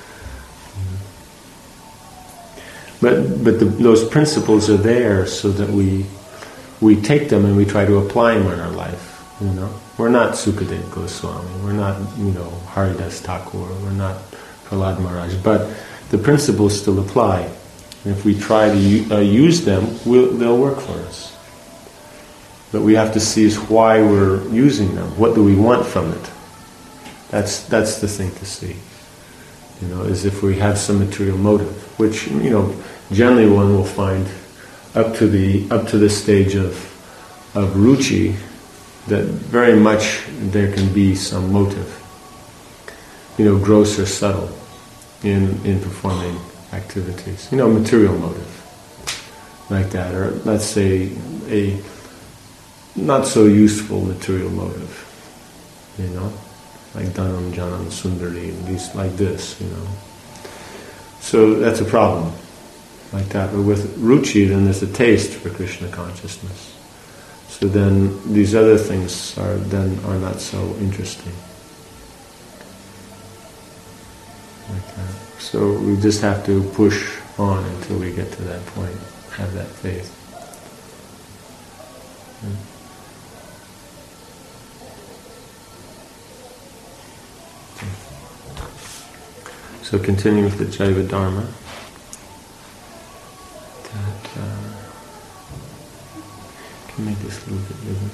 But those principles are there so that we take them and we try to apply them in our life. We're not Sukadeva Goswami. We're not Haridas Thakur. We're not Prahlad Maharaj. But the principles still apply. And if we try to use them, they'll work for us. But we have to see is why we're using them. What do we want from it? That's the thing to see. Is if we have some material motive, which generally one will find up to the stage of ruchi, that very much there can be some motive, gross or subtle, in performing activities. Material motive, like that, or let's say a not so useful material motive, like Dhanam, Janam, Sundari, these like this, So that's a problem, like that. But with ruchi, then there's a taste for Krishna consciousness. So then these other things are not so interesting, like that. So we just have to push on until we get to that point, have that faith. So continue with the Jaiva Dharma. Can make this a little bit bigger.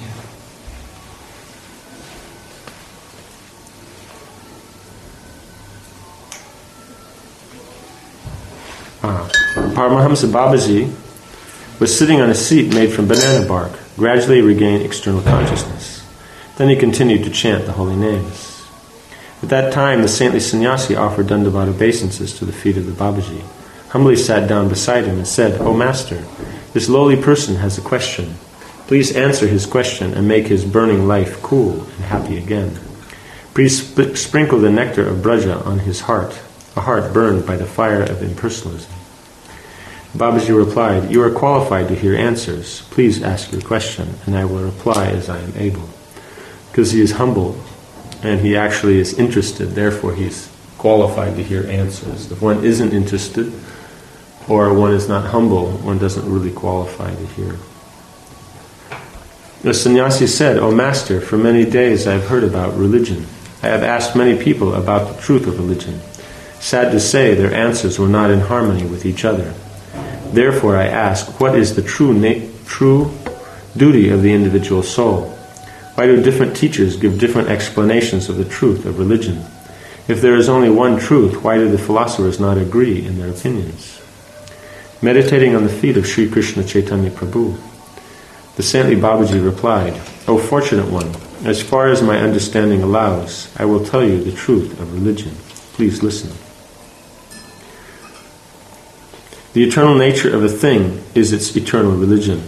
Paramahamsa Babaji was sitting on a seat made from banana bark, gradually regained external consciousness. Then he continued to chant the holy names. At that time, the saintly sannyasi offered Dandavat obeisances to the feet of the Babaji, humbly sat down beside him and said, "O Master, this lowly person has a question. Please answer his question and make his burning life cool and happy again. Please sprinkle the nectar of Braja on his heart, a heart burned by the fire of impersonalism." Babaji replied, "You are qualified to hear answers. Please ask your question, and I will reply as I am able." Because he is humble, and he actually is interested, therefore he's qualified to hear answers. If one isn't interested, or one is not humble, one doesn't really qualify to hear. The sannyasi said, "O Master, for many days I have heard about religion. I have asked many people about the truth of religion. Sad to say, their answers were not in harmony with each other. Therefore I ask, what is the true duty of the individual soul? Why do different teachers give different explanations of the truth of religion? If there is only one truth, why do the philosophers not agree in their opinions?" Meditating on the feet of Sri Krishna Chaitanya Prabhu, the saintly Babaji replied, "O fortunate one, as far as my understanding allows, I will tell you the truth of religion. Please listen. The eternal nature of a thing is its eternal religion."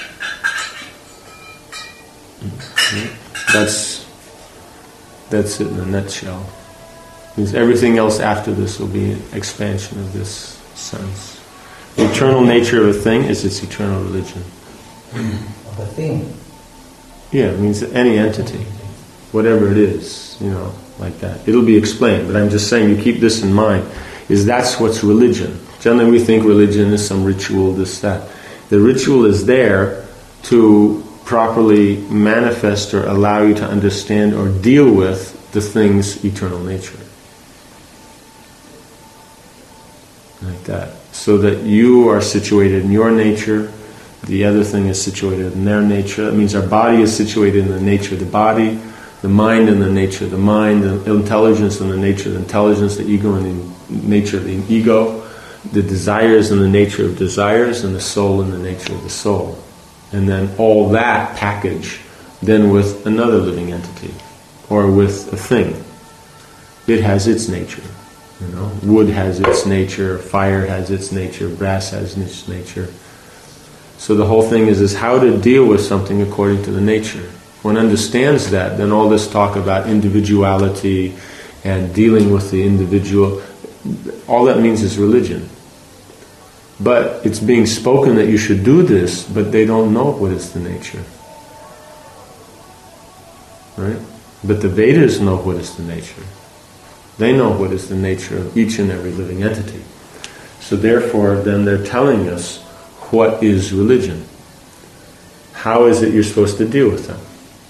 That's it in a nutshell. Means everything else after this will be an expansion of this sense. The eternal nature of a thing is its eternal religion. Of a thing? Yeah, it means any entity, whatever it is, like that. It'll be explained, but I'm just saying you keep this in mind, is that's what's religion. Generally we think religion is some ritual, this, that. The ritual is there to properly manifest or allow you to understand or deal with the thing's eternal nature. Like that. So that you are situated in your nature, the other thing is situated in their nature. That means our body is situated in the nature of the body, the mind in the nature of the mind, the intelligence in the nature of the intelligence, the ego in the nature of the ego, the desires in the nature of desires, and the soul in the nature of the soul. And then all that package than with another living entity or with a thing. It has its nature. You know, wood has its nature, fire has its nature, brass has its nature. So the whole thing is how to deal with something according to the nature. When one understands that, then all this talk about individuality and dealing with the individual, all that means is religion. But it's being spoken that you should do this, but they don't know what is the nature. Right? But the Vedas know what is the nature. They know what is the nature of each and every living entity. So therefore, then they're telling us what is religion. How is it you're supposed to deal with them?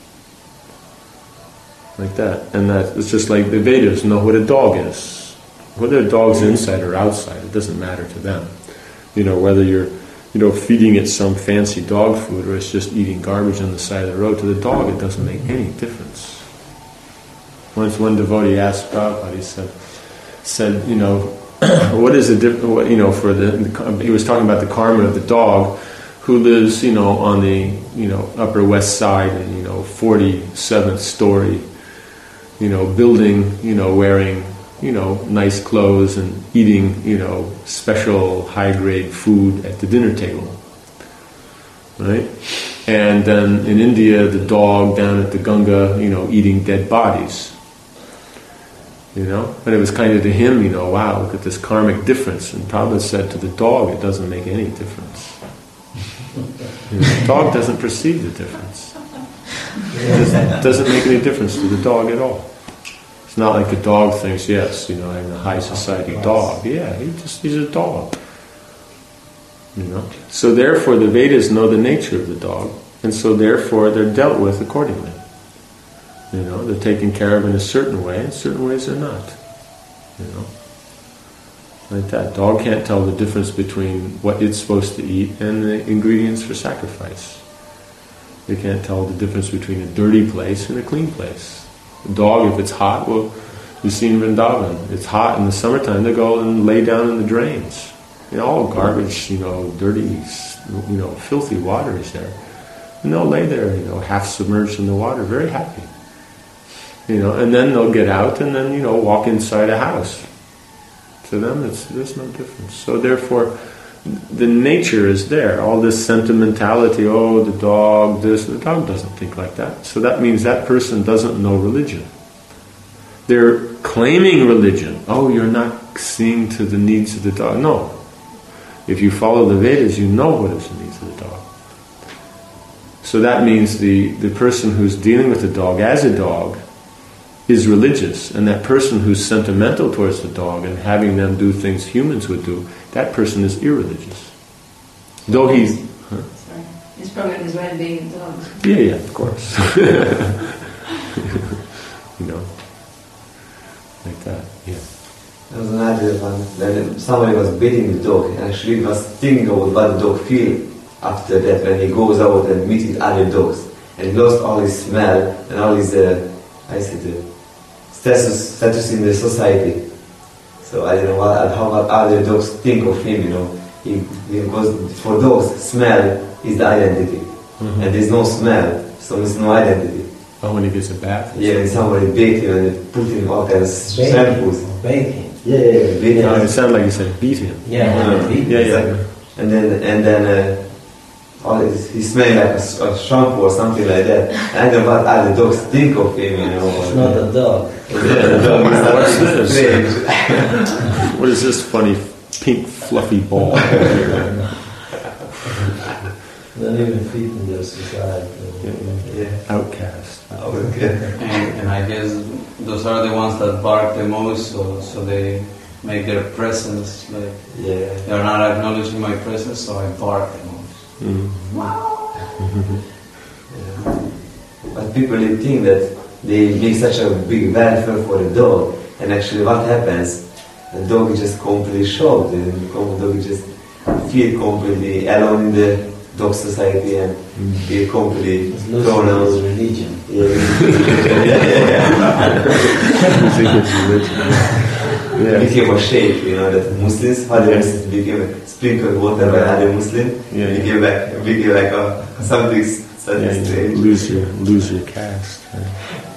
Like that. And that it's just like the Vedas know what a dog is. Whether a dog's inside or outside, it doesn't matter to them. You know, whether you're, feeding it some fancy dog food or it's just eating garbage on the side of the road, to the dog it doesn't make any difference. Once one devotee asked Prabhupada, he said, what is the difference, he was talking about the karma of the dog who lives, on the, Upper West Side and, 47th story, building, wearing, nice clothes and eating, special high-grade food at the dinner table, right? And then in India, the dog down at the Ganga, eating dead bodies, And it was kind of to him, wow, look at this karmic difference. And Prabhupada said to the dog, it doesn't make any difference. The dog doesn't perceive the difference. It doesn't make any difference to the dog at all. It's not like a dog thinks, yes, I'm a high society dog. Yeah, he's a dog. So therefore the Vedas know the nature of the dog, and so therefore they're dealt with accordingly. They're taken care of in a certain way, in certain ways they're not. Like that. Dog can't tell the difference between what it's supposed to eat and the ingredients for sacrifice. They can't tell the difference between a dirty place and a clean place. A dog, if it's hot, well, you've seen Vrindavan. It's hot in the summertime, they go and lay down in the drains. All garbage, dirty, filthy water is there. And they'll lay there, half submerged in the water, very happy. And then they'll get out and then, walk inside a house. To them, there's no difference. So therefore, the nature is there. All this sentimentality, the dog doesn't think like that. So that means that person doesn't know religion. They're claiming religion. Oh, you're not seeing to the needs of the dog. No. If you follow the Vedas, you know what is the needs of the dog. So that means the person who's dealing with the dog as a dog is religious, and that person who's sentimental towards the dog and having them do things humans would do, that person is irreligious. Though he's... Sorry. He's probably on his way to being a dog. Yeah, of course. Like that, yeah. There was another one, when somebody was beating the dog, and actually was thinking about what the dog feels after that, when he goes out and meets with other dogs. And he lost all his smell and all his, status in the society. So I don't know how other dogs think of him, because for dogs, smell is the identity. Mm-hmm. And there's no smell, so there's no identity. Oh, when he gets a bath? Yeah, when somebody beat him and they put him all kinds of shampoos. Bait him. Yeah, beat him. Oh, it sounded like you said beat him. Yeah, beat him. Yeah. And then he smelled like a shampoo or something like that. I don't know what other dogs think of him, It's not a dog. The dog is What's this? strange. What is this funny pink fluffy ball? Don't even fit in their society. Yeah. Outcast. Okay. And I guess those are the ones that bark the most, so they make their presence like they are not acknowledging my presence, so I bark the most. Mm-hmm. But people they think that they make such a big welfare for the dog, and actually what happens? The dog is just completely shocked, and the dog is just feel completely alone in the dog society and feel completely thrown out. It's religion. Yeah. Became a shape, that Muslims, other Muslims became sprinkled water by other Muslim, became like something you lose your caste. Right?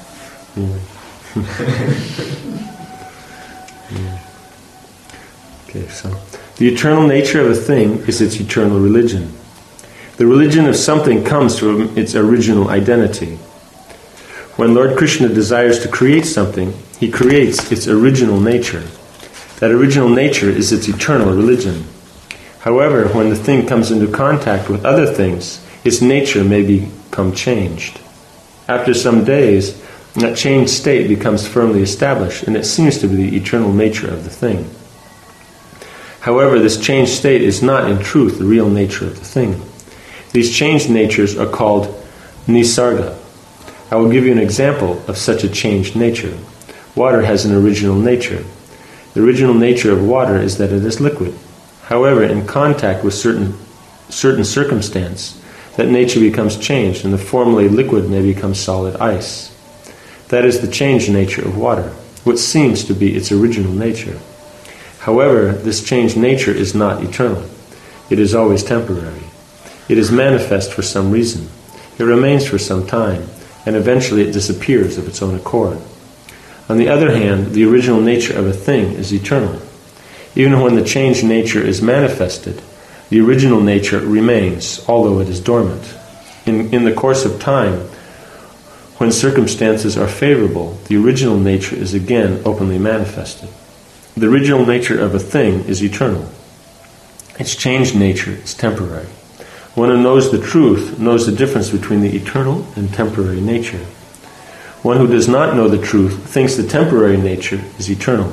Yeah. Okay, so the eternal nature of a thing is its eternal religion. The religion of something comes from its original identity. When Lord Krishna desires to create something, he creates its original nature. That original nature is its eternal religion. However, when the thing comes into contact with other things, its nature may become changed. After some days, that changed state becomes firmly established, and it seems to be the eternal nature of the thing. However, this changed state is not in truth the real nature of the thing. These changed natures are called nisarga. I will give you an example of such a changed nature. Water has an original nature. The original nature of water is that it is liquid. However, in contact with certain circumstance, that nature becomes changed, and the formerly liquid may become solid ice. That is the changed nature of water, what seems to be its original nature. However, this changed nature is not eternal. It is always temporary. It is manifest for some reason. It remains for some time, and eventually it disappears of its own accord. On the other hand, the original nature of a thing is eternal. Even when the changed nature is manifested, the original nature remains, although it is dormant. In the course of time, when circumstances are favorable, the original nature is again openly manifested. The original nature of a thing is eternal. Its changed nature is temporary. One who knows the truth knows the difference between the eternal and temporary nature. One who does not know the truth thinks the temporary nature is eternal.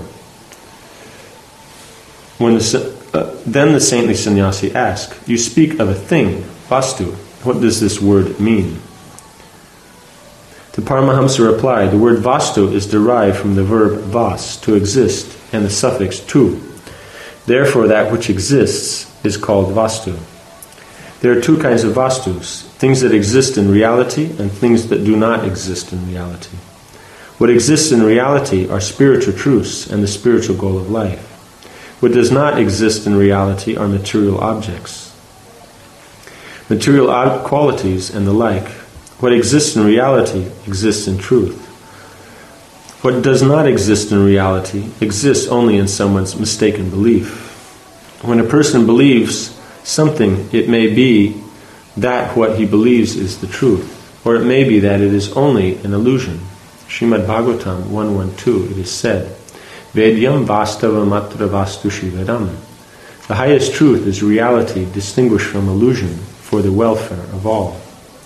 Then the saintly sannyasi asks, "You speak of a thing, vastu. What does this word mean?" The Paramahamsa replied, "The word vastu is derived from the verb vas, to exist, and the suffix tu. Therefore, that which exists is called vastu. There are two kinds of vastus, things that exist in reality and things that do not exist in reality. What exists in reality are spiritual truths and the spiritual goal of life. What does not exist in reality are material objects, material qualities and the like. What exists in reality exists in truth. What does not exist in reality exists only in someone's mistaken belief. When a person believes something, it may be that what he believes is the truth, or it may be that it is only an illusion. Srimad Bhagavatam 1.1.2, it is said, Vedyam Vastavam Atra Vastu Shivedam. The highest truth is reality distinguished from illusion for the welfare of all.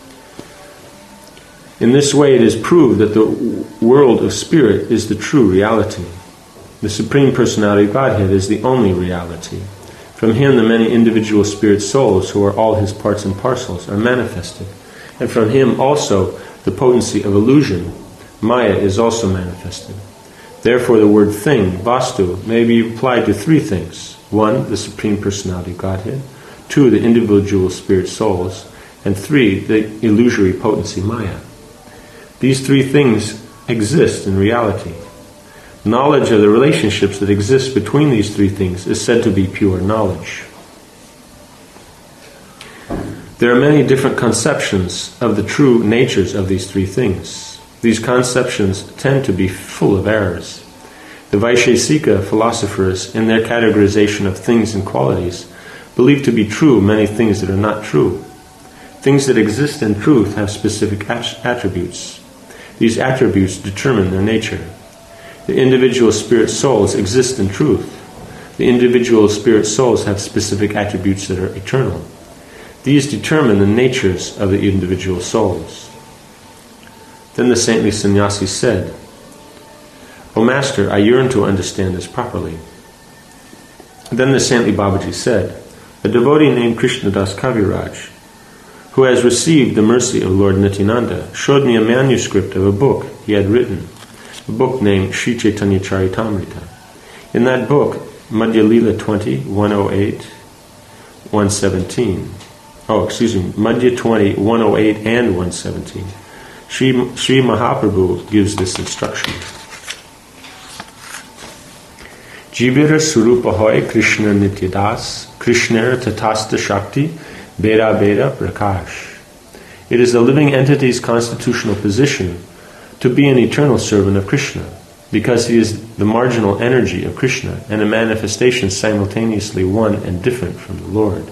In this way it is proved that the world of spirit is the true reality. The Supreme Personality of Godhead is the only reality. From Him the many individual spirit souls, who are all His parts and parcels, are manifested. And from Him also the potency of illusion, Maya, is also manifested. Therefore the word thing, vastu, may be applied to three things. 1, the Supreme Personality of Godhead. 2, the individual spirit souls. And 3, the illusory potency, Maya. These three things exist in reality. Knowledge of the relationships that exist between these three things is said to be pure knowledge. There are many different conceptions of the true natures of these three things. These conceptions tend to be full of errors. The Vaishesika philosophers, in their categorization of things and qualities, believe to be true many things that are not true. Things that exist in truth have specific attributes. These attributes determine their nature. The individual spirit souls exist in truth. The individual spirit souls have specific attributes that are eternal. These determine the natures of the individual souls. Then the saintly sannyasi said, "O Master, I yearn to understand this properly." Then the saintly Babaji said, "A devotee named Krishnadas Kaviraj, who has received the mercy of Lord Nityananda, showed me a manuscript of a book he had written, a book named Sri Chaitanya Charitamrita. In that book, Madhya Lila 20, 108, 117. Madhya 20, 108 and 117. Sri Mahaprabhu gives this instruction. Jivira Surupa Hoy Krishna Nityadas, Krishnera Tatasta Shakti, Beda Beda Prakash. It is the living entity's constitutional position to be an eternal servant of Krishna, because he is the marginal energy of Krishna and a manifestation simultaneously one and different from the Lord.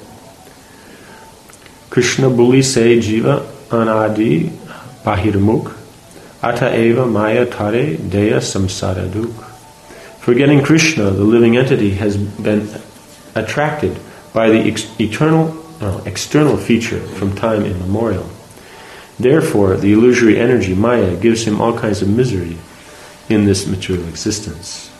Krishna Buli Se Jiva Anadi Bahiramukh Ata Eva Maya Tare Deya Samsara Duk. Forgetting Krishna, the living entity has been attracted by the external feature from time immemorial. Therefore, the illusory energy Maya gives him all kinds of misery in this material existence.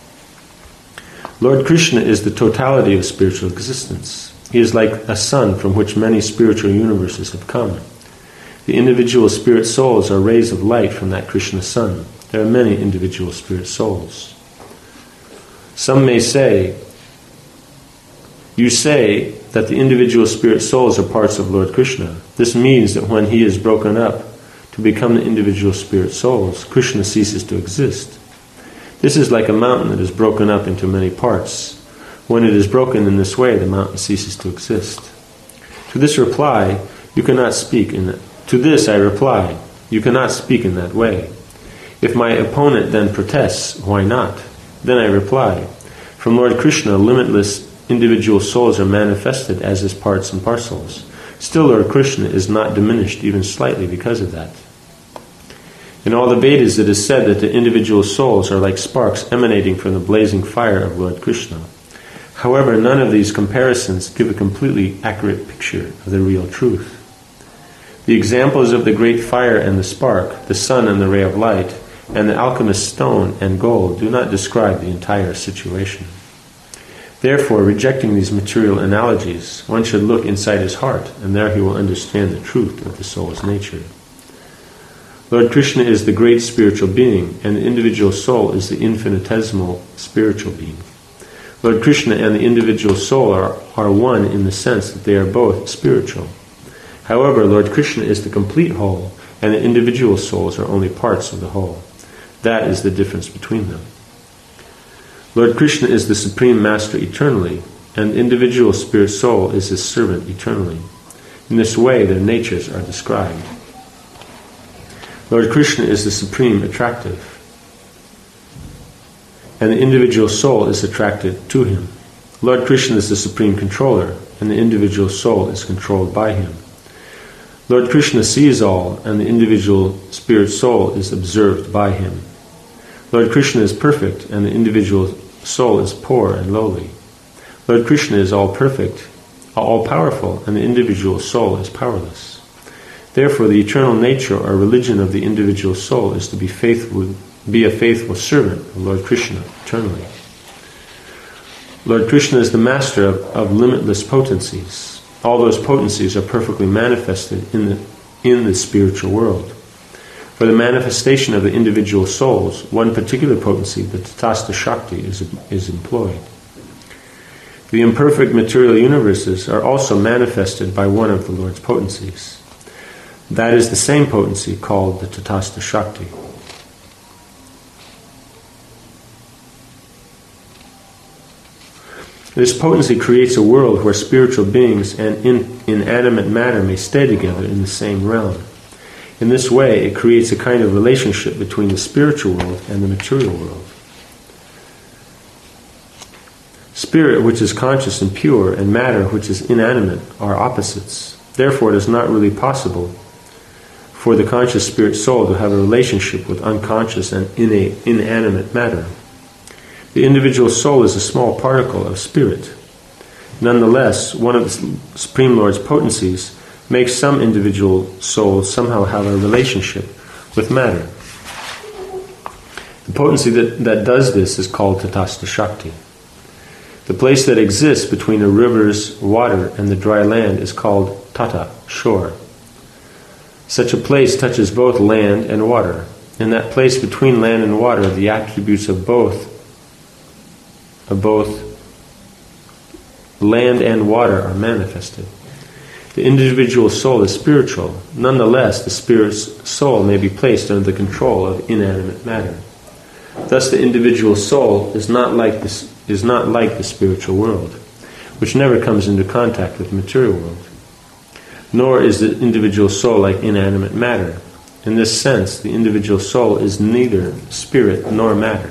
Lord Krishna is the totality of spiritual existence. He is like a sun from which many spiritual universes have come. The individual spirit souls are rays of light from that Krishna sun. There are many individual spirit souls. Some may say, you say that the individual spirit souls are parts of Lord Krishna. This means that when he is broken up to become the individual spirit souls, Krishna ceases to exist. This is like a mountain that is broken up into many parts. When it is broken in this way, the mountain ceases to exist. To this I reply, you cannot speak in that way. If my opponent then protests, why not? Then I reply, from Lord Krishna, limitless individual souls are manifested as his parts and parcels. Still, Lord Krishna is not diminished even slightly because of that. In all the Vedas it is said that the individual souls are like sparks emanating from the blazing fire of Lord Krishna. However, none of these comparisons give a completely accurate picture of the real truth. The examples of the great fire and the spark, the sun and the ray of light, and the alchemist's stone and gold do not describe the entire situation. Therefore, rejecting these material analogies, one should look inside his heart, and there he will understand the truth of the soul's nature. Lord Krishna is the great spiritual being, and the individual soul is the infinitesimal spiritual being. Lord Krishna and the individual soul are one in the sense that they are both spiritual. However, Lord Krishna is the complete whole, and the individual souls are only parts of the whole. That is the difference between them. Lord Krishna is the Supreme Master eternally, and the individual spirit soul is his servant eternally. In this way, their natures are described. Lord Krishna is the supreme attractive, and the individual soul is attracted to him. Lord Krishna is the supreme controller, and the individual soul is controlled by him. Lord Krishna sees all, and the individual spirit soul is observed by him. Lord Krishna is perfect, and the individual soul is poor and lowly. Lord Krishna is all perfect, all powerful, and the individual soul is powerless. Therefore, the eternal nature or religion of the individual soul is to be a faithful servant of Lord Krishna eternally. Lord Krishna is the master of limitless potencies. All those potencies are perfectly manifested in the spiritual world. For the manifestation of the individual souls, one particular potency, the Tatastha Shakti, is employed. The imperfect material universes are also manifested by one of the Lord's potencies. That is the same potency called the Tatastha Shakti. This potency creates a world where spiritual beings and inanimate matter may stay together in the same realm. In this way, it creates a kind of relationship between the spiritual world and the material world. Spirit, which is conscious and pure, and matter, which is inanimate, are opposites. Therefore, it is not really possible for the conscious spirit soul to have a relationship with unconscious and inanimate matter. The individual soul is a small particle of spirit. Nonetheless, one of the Supreme Lord's potencies makes some individual souls somehow have a relationship with matter. The potency that does this is called Tatastha Shakti. The place that exists between a river's water and the dry land is called Tata, shore. Such a place touches both land and water. In that place between land and water, the attributes of both land and water are manifested. The individual soul is spiritual. Nonetheless, the spirit's soul may be placed under the control of inanimate matter. Thus, the individual soul is not like the spiritual world, which never comes into contact with the material world. Nor is the individual soul like inanimate matter. In this sense, the individual soul is neither spirit nor matter.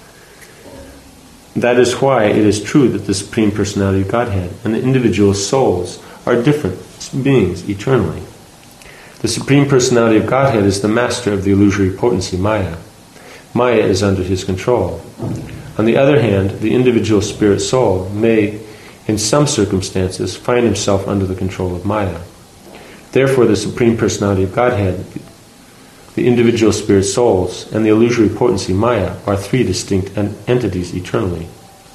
That is why it is true that the Supreme Personality of Godhead and the individual souls are different beings eternally. The Supreme Personality of Godhead is the master of the illusory potency Maya. Maya is under his control. On the other hand, the individual spirit soul may, in some circumstances, find himself under the control of Maya. Therefore, the Supreme Personality of Godhead, the individual spirit souls, and the illusory potency Maya are three distinct entities eternally.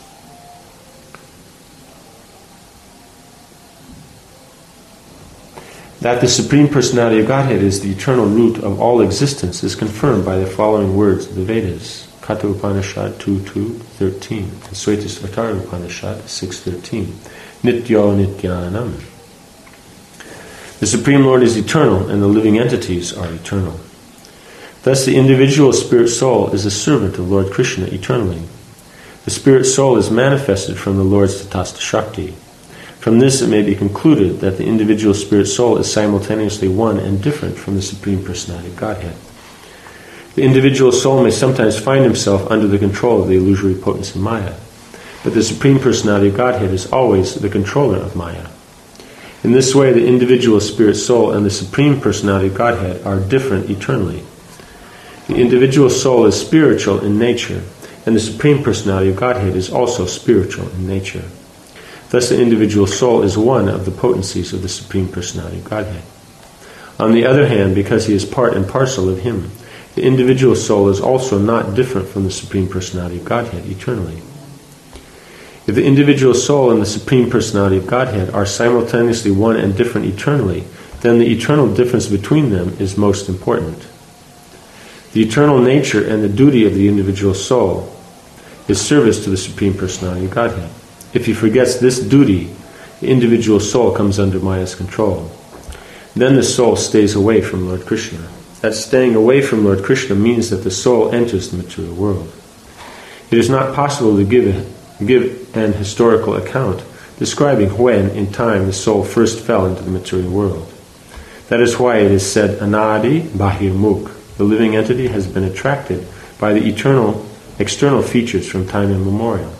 That the Supreme Personality of Godhead is the eternal root of all existence is confirmed by the following words of the Vedas. Katha Upanishad 2.2.13 and Svetasvatara Upanishad 6.13. Nityo Nityanam. The Supreme Lord is eternal and the living entities are eternal. Thus the individual spirit soul is a servant of Lord Krishna eternally. The spirit soul is manifested from the Lord's Tatastha Shakti. From this it may be concluded that the individual spirit soul is simultaneously one and different from the Supreme Personality of Godhead. The individual soul may sometimes find himself under the control of the illusory potency Maya, but the Supreme Personality of Godhead is always the controller of Maya. In this way, the individual spirit soul and the Supreme Personality of Godhead are different eternally. The individual soul is spiritual in nature, and the Supreme Personality of Godhead is also spiritual in nature. Thus the individual soul is one of the potencies of the Supreme Personality of Godhead. On the other hand, because he is part and parcel of him, the individual soul is also not different from the Supreme Personality of Godhead eternally. If the individual soul and the Supreme Personality of Godhead are simultaneously one and different eternally, then the eternal difference between them is most important. The eternal nature and the duty of the individual soul is service to the Supreme Personality of Godhead. If he forgets this duty, the individual soul comes under Maya's control. Then the soul stays away from Lord Krishna. That staying away from Lord Krishna means that the soul enters the material world. It is not possible to give an historical account describing when, in time, the soul first fell into the material world. That is why it is said, Anadi Bahirmukh. The living entity has been attracted by the external features from time immemorial.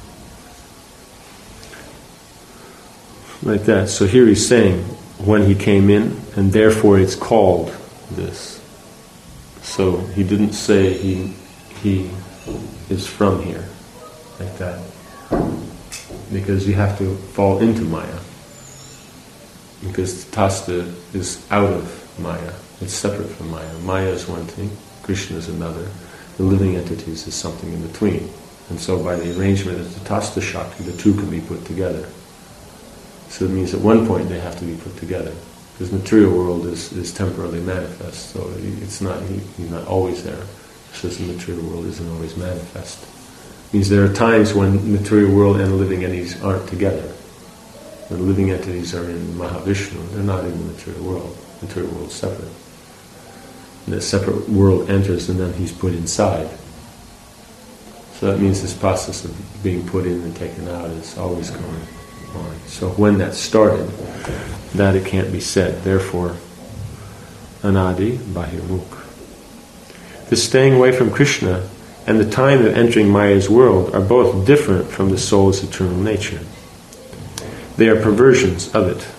Like that. So here he's saying when he came in, and therefore it's called this. So he didn't say he is from here, like that. Because you have to fall into Maya. Because Tatastha is out of Maya. It's separate from Maya. Maya is one thing, Krishna is another. The living entities is something in between. And so by the arrangement of the Tatastha Shakti, the two can be put together. So it means at one point they have to be put together. Because material world is temporarily manifest, so it's not he's not always there. Just the material world isn't always manifest. It means there are times when material world and the living entities aren't together. The living entities are in Mahavishnu, they're not in the material world. The material world is separate. And that separate world enters and then he's put inside. So that means this process of being put in and taken out is always going on. So when that started, that it can't be said. Therefore, Anadi Bahirmukh. The staying away from Krishna and the time of entering Maya's world are both different from the soul's eternal nature. They are perversions of it.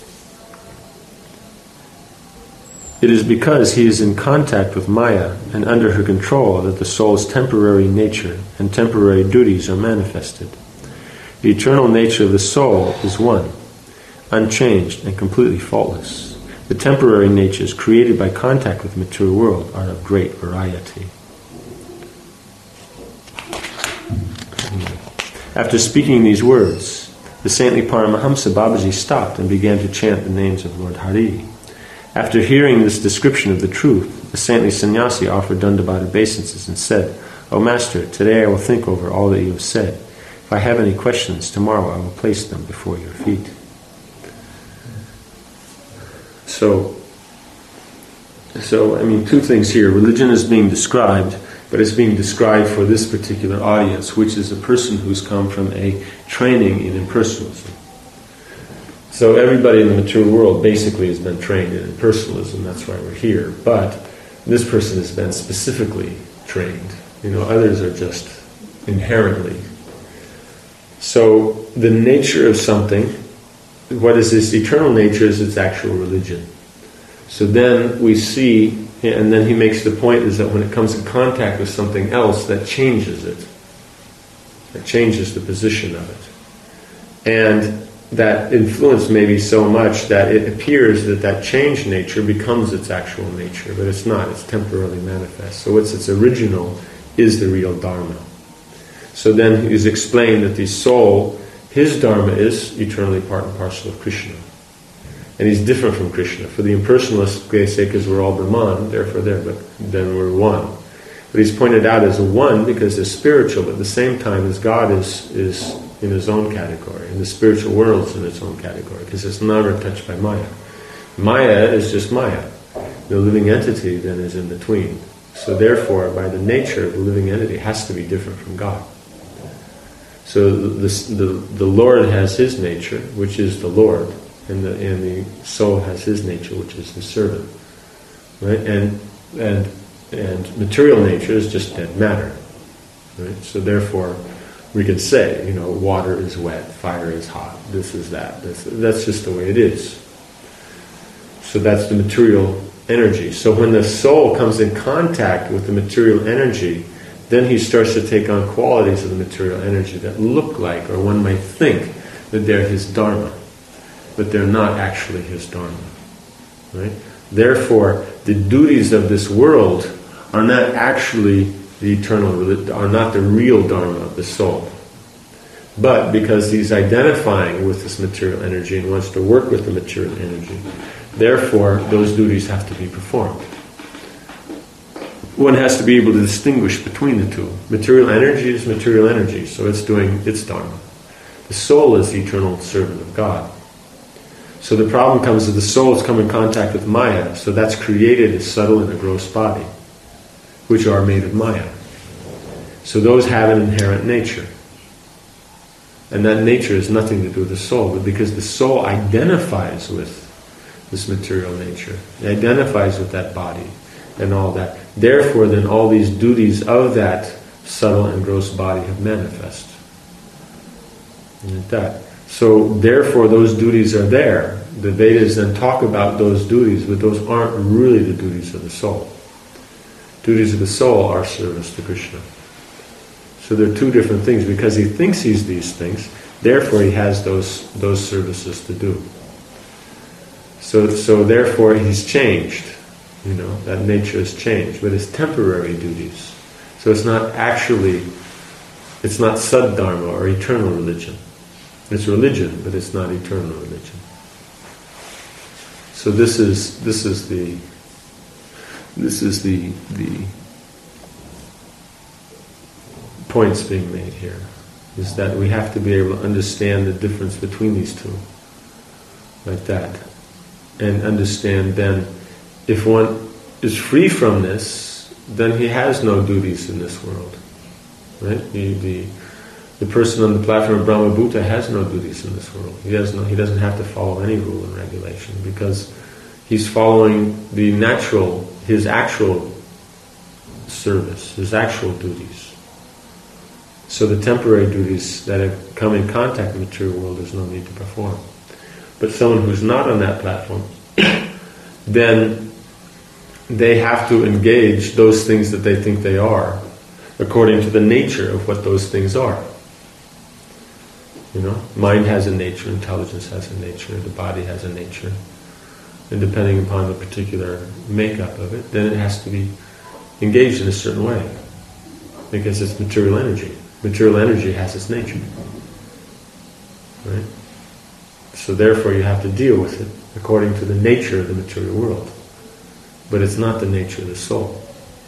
It is because he is in contact with Maya and under her control that the soul's temporary nature and temporary duties are manifested. The eternal nature of the soul is one, unchanged and completely faultless. The temporary natures created by contact with the material world are of great variety. After speaking these words, the saintly Paramahamsa Babaji stopped and began to chant the names of Lord Hari. After hearing this description of the truth, the saintly sannyasi offered Dandavata obeisances and said, "O Master, today I will think over all that you have said. If I have any questions, tomorrow I will place them before your feet." So two things here. Religion is being described, but it's being described for this particular audience, which is a person who's come from a training in impersonalism. So everybody in the material world basically has been trained in impersonalism. That's why we're here. But this person has been specifically trained. Others are just inherently. So the nature of something, what is this eternal nature, is its actual religion. So then we see, and then he makes the point, is that when it comes in contact with something else, that changes it. It changes the position of it. And that influence may be so much that it appears that changed nature becomes its actual nature, but it's not. It's temporarily manifest. So what's its original is the real Dharma. So then he's explained that the soul, his Dharma is eternally part and parcel of Krishna. And he's different from Krishna. For the impersonalists, they say because we're all Brahman, therefore there, but then we're one. But he's pointed out as a one because they're spiritual, but at the same time as God is in his own category, and the spiritual world is in its own category, because it's never touched by Maya. Maya is just Maya. The living entity then is in between. So therefore, by the nature of the living entity, it has to be different from God. So the Lord has his nature, which is the Lord, and the soul has his nature, which is the servant. Right? And material nature is just dead matter. Right? So therefore, we could say, water is wet, fire is hot, this is that. That's just the way it is. So that's the material energy. So when the soul comes in contact with the material energy, then he starts to take on qualities of the material energy that look like, or one might think, that they're his Dharma. But they're not actually his Dharma. Right? Therefore, the duties of this world are not actually are not the real Dharma of the soul. But because he's identifying with this material energy and wants to work with the material energy, therefore those duties have to be performed. One has to be able to distinguish between the two. Material energy is material energy, so it's doing its Dharma. The soul is the eternal servant of God. So the problem comes that the soul has come in contact with Maya, so that's created a subtle and a gross body, which are made of Maya. So those have an inherent nature. And that nature has nothing to do with the soul, but because the soul identifies with this material nature, it identifies with that body and all that. Therefore, then all these duties of that subtle and gross body have manifest. Like that. So therefore those duties are there. The Vedas then talk about those duties, but those aren't really the duties of the soul. Duties of the soul are service to Krishna. So they're two different things. Because he thinks he's these things, therefore he has those services to do. So therefore he's changed. That nature has changed, but it's temporary duties. So it's not Saddharma or eternal religion. It's religion, but it's not eternal religion. So this is the points being made here, is that we have to be able to understand the difference between these two, like that, and understand then, if one is free from this, then he has no duties in this world, right? The person on the platform of Brahmabhuta has no duties in this world. He doesn't have to follow any rule and regulation, because he's following his actual service, his actual duties. So the temporary duties that have come in contact with the material world, there's no need to perform. But someone who's not on that platform, then they have to engage those things that they think they are, according to the nature of what those things are. Mind has a nature, intelligence has a nature, the body has a nature. And depending upon the particular makeup of it, then it has to be engaged in a certain way. Because it's material energy. Material energy has its nature. Right? So therefore you have to deal with it according to the nature of the material world. But it's not the nature of the soul.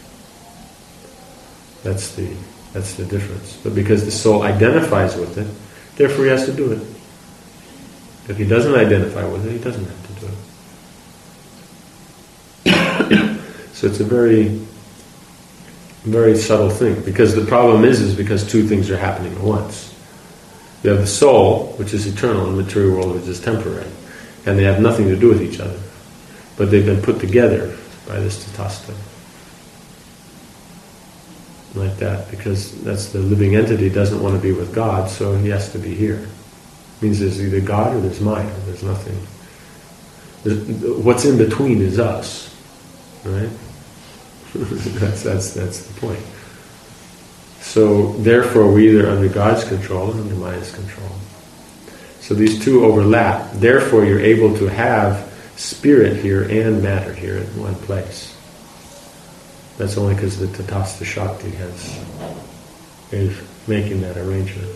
That's the difference. But because the soul identifies with it, therefore he has to do it. If he doesn't identify with it, he doesn't have to do it. So it's a very, very subtle thing. Because the problem is because two things are happening at once. You have the soul, which is eternal, and the material world, which is temporary. And they have nothing to do with each other. But they've been put together by this Tatastha. Like that, because that's the living entity doesn't want to be with God, so he has to be here. It means there's either God or there's Maya. There's nothing. What's in between is us, right? that's the point. So therefore, we're either under God's control or under Maya's control. So these two overlap. Therefore, you're able to have spirit here and matter here in one place. That's only because the Tatastha Shakti is making that arrangement.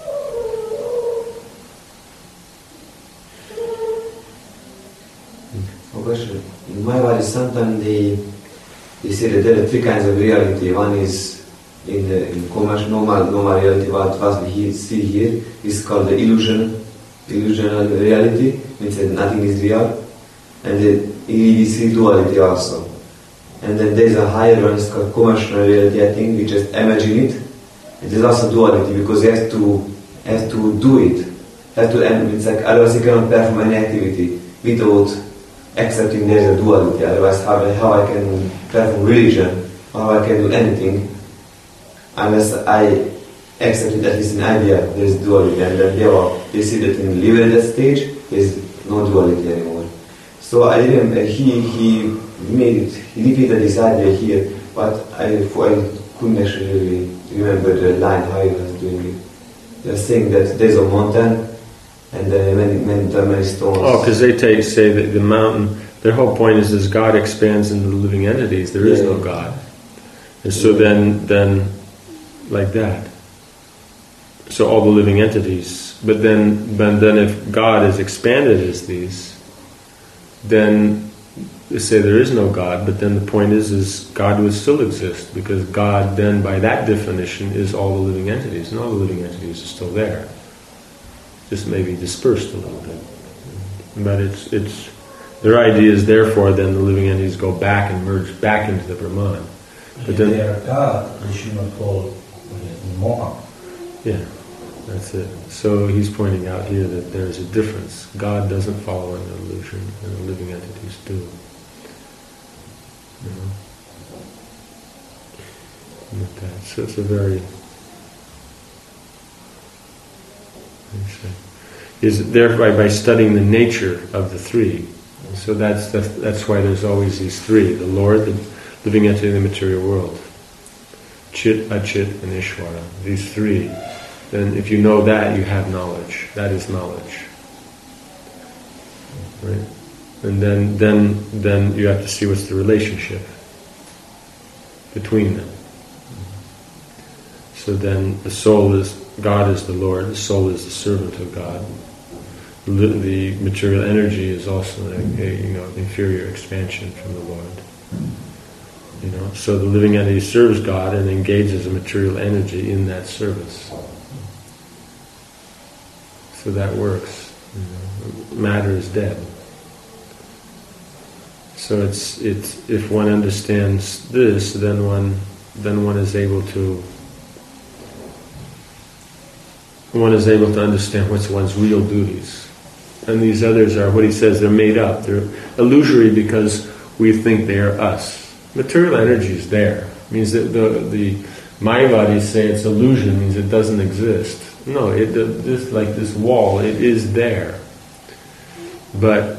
Question. In Mayavadi, sometimes they say that there are three kinds of reality. One is in commercial, normal reality, what we see here is called the illusional reality, means that nothing is real, and we see duality also. And then there's a higher one, it's called commercial reality, I think, we just imagine it. It is also duality, because you have to do it. It's like, otherwise you cannot perform any activity without accepting there's a duality. Otherwise, how I can perform religion, how I can do anything, unless I accept it, at least an idea, there's duality. And then they see that in liberated stage, there's no duality anymore. So I remember he repeated this idea here, but I couldn't actually really remember the line, how he was doing it. They're saying that there's a mountain, and there are many stones. Oh, because they say that the mountain, their whole point is God expands into the living entities. There is no God. And so then like that. So all the living entities. But then if God is expanded as these, then they say there is no God, but then the point is God would still exist, because God then, by that definition, is all the living entities, and all the living entities are still there. Just maybe dispersed a little bit. But it's their idea is therefore then the living entities go back and merge back into the Brahman. But then they are God, they should not fall Moha. Yeah, that's it. So he's pointing out here that there is a difference. God doesn't follow an illusion, and the living entities do. You know? With that. So it's a very... is thereby by studying the nature of the three. So that's why there's always these three: the Lord, the living entity in the material world, Chit, Achit, and Ishvara. These three. Then, if you know that, you have knowledge. That is knowledge, right? And then you have to see what's the relationship between them. So then, the soul is God is the Lord. The soul is the servant of God. The material energy is also an inferior expansion from the Lord. So the living entity serves God and engages a material energy in that service. So that works. Matter is dead. So it's if one understands this, then one is able to understand what's one's real duties. And these others are, what he says, they're made up. They're illusory because we think they are us. Material energy is there. It means that the Mayavadis say it's illusion, means it doesn't exist. No, this wall, it is there. But,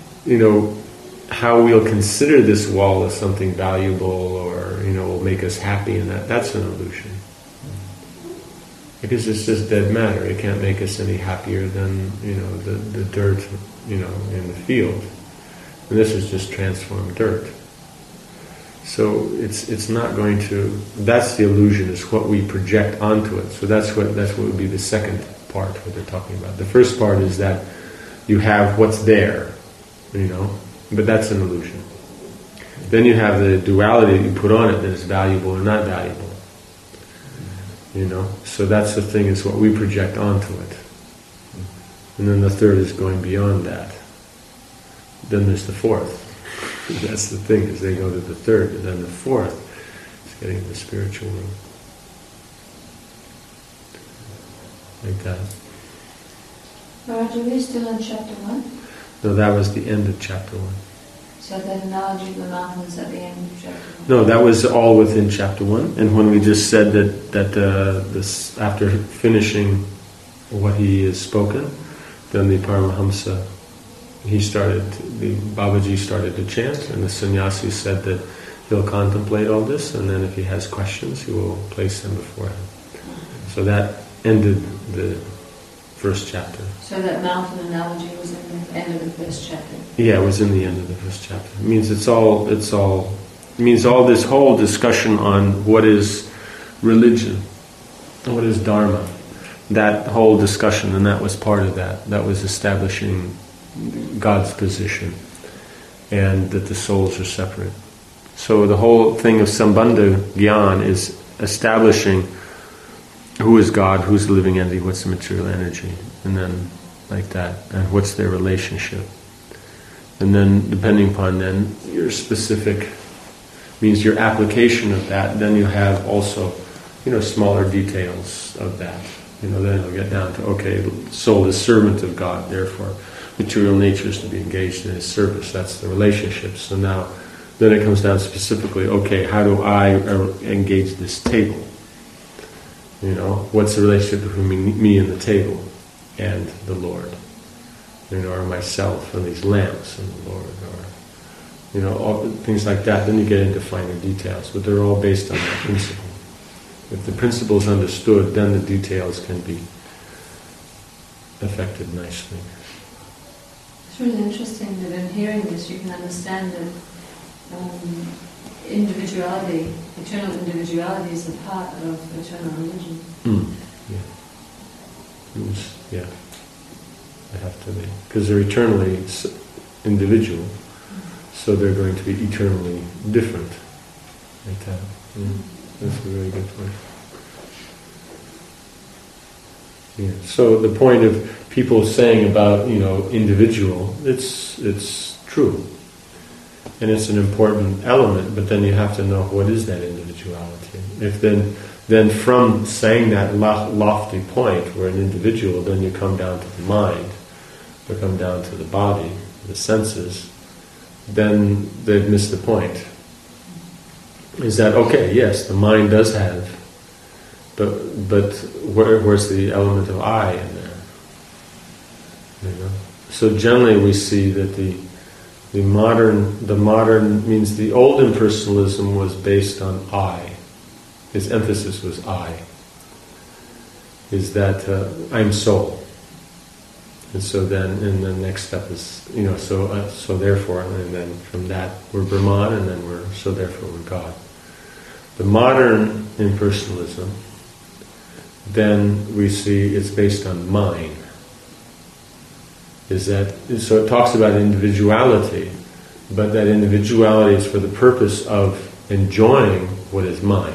how we'll consider this wall as something valuable or, will make us happy, and that's an illusion. Because it's just dead matter. It can't make us any happier than, the dirt, in the field. And this is just transformed dirt. So it's not going to. That's the illusion. Is what we project onto it. So that's what would be the second part what they're talking about. The first part is that you have what's there, but that's an illusion. Then you have the duality that you put on it that is valuable or not valuable. So that's the thing, is what we project onto it. And then the third is going beyond that. Then there's the fourth. That's the thing, is they go to the third, and then the fourth is getting to the spiritual world. Like that. Maharaj, are we still in chapter 1? No, that was the end of chapter 1. So that analogy of the mountains at the end of chapter 1? No, that was all within chapter 1. And when we just said that this, after finishing what he has spoken, then the Paramahamsa, Babaji started to chant, and the sannyasi said that he'll contemplate all this, and then if he has questions, he will place them before him. So that ended the first chapter. So that mountain analogy was in the end of the first chapter? Yeah, it was in the end of the first chapter. It means it means all this whole discussion on what is religion, what is dharma, that whole discussion, and that was part of that. That was establishing God's position, and that the souls are separate. So the whole thing of Sambandha Gyan is establishing who is God, who's the living entity, what's the material energy, and then like that, and what's their relationship. And then depending upon then your specific, means your application of that, then you have also, smaller details of that. Then it'll get down to, okay, soul is servant of God, therefore material nature is to be engaged in his service. That's the relationship. So now, then it comes down specifically, okay, how do I engage this table? What's the relationship between me and the table and the Lord? Or myself and these lamps and the Lord, or all things like that. Then you get into finer details, but they're all based on that principle. If the principle is understood, then the details can be affected nicely. It's really interesting that in hearing this you can understand that individuality, eternal individuality is a part of eternal religion. Yeah. They have to be. Because they're eternally individual, so they're going to be eternally different. Like that. That's a very good point. Yeah. So the point of people saying about, individual, it's true. And it's an important element, but then you have to know what is that individuality. If then from saying that lofty point, where an individual, then you come down to the mind, or come down to the body, the senses, then they've missed the point. Is that, okay, yes, the mind does have, but where's the element of I in there? So generally we see that the modern means the old impersonalism was based on I. His emphasis was I. Is that I'm soul. And so then, and the next step is, so therefore, and then from that we're Brahman, and then so therefore we're God. The modern impersonalism, then we see it's based on mind. So it talks about individuality, but that individuality is for the purpose of enjoying what is mine.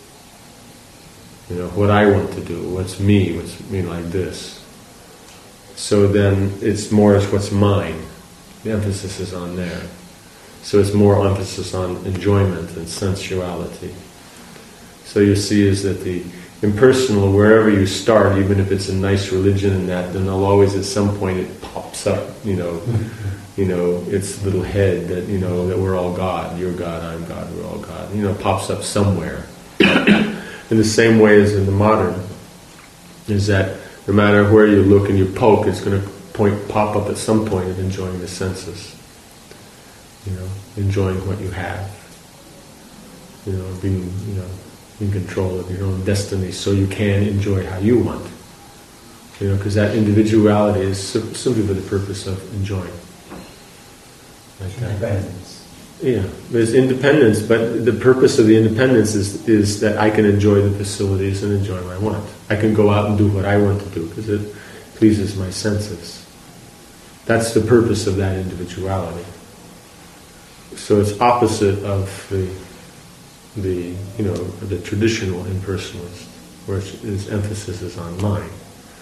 What I want to do, what's me like this. So then it's more as what's mine. The emphasis is on there. So it's more emphasis on enjoyment and sensuality. So you see is that the impersonal, wherever you start, even if it's a nice religion and that, then there'll always at some point it pops up, its little head that, that we're all God, you're God, I'm God, we're all God, pops up somewhere. In the same way as in the modern, is that no matter where you look and you poke, it's going to pop up at some point of enjoying the senses. Enjoying what you have. Being, in control of your own destiny, so you can enjoy how you want. Because that individuality is simply for the purpose of enjoying. Like Independence. Yeah, there's independence, but the purpose of the independence is that I can enjoy the facilities and enjoy what I want. I can go out and do what I want to do because it pleases my senses. That's the purpose of that individuality. So it's opposite of the traditional impersonalist, where his emphasis is on mind.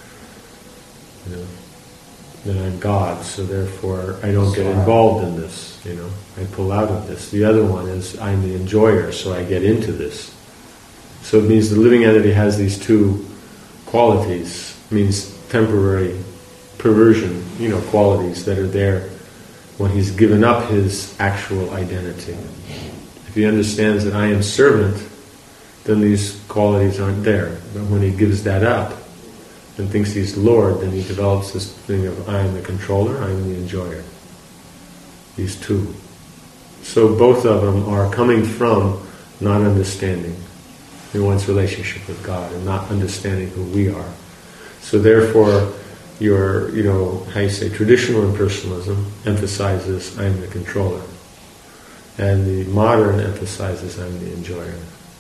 That I'm God, so therefore I don't get involved in this. I pull out of this. The other one is I'm the enjoyer, so I get into this. So it means the living entity has these two qualities. It means temporary perversion, qualities that are there when he's given up his actual identity. If he understands that I am servant, then these qualities aren't there. But when he gives that up and thinks he's Lord, then he develops this thing of I am the controller, I am the enjoyer. These two. So both of them are coming from not understanding in one's relationship with God and not understanding who we are. So therefore, your, traditional impersonalism emphasizes I'm the controller. And the modern emphasizes I'm the enjoyer.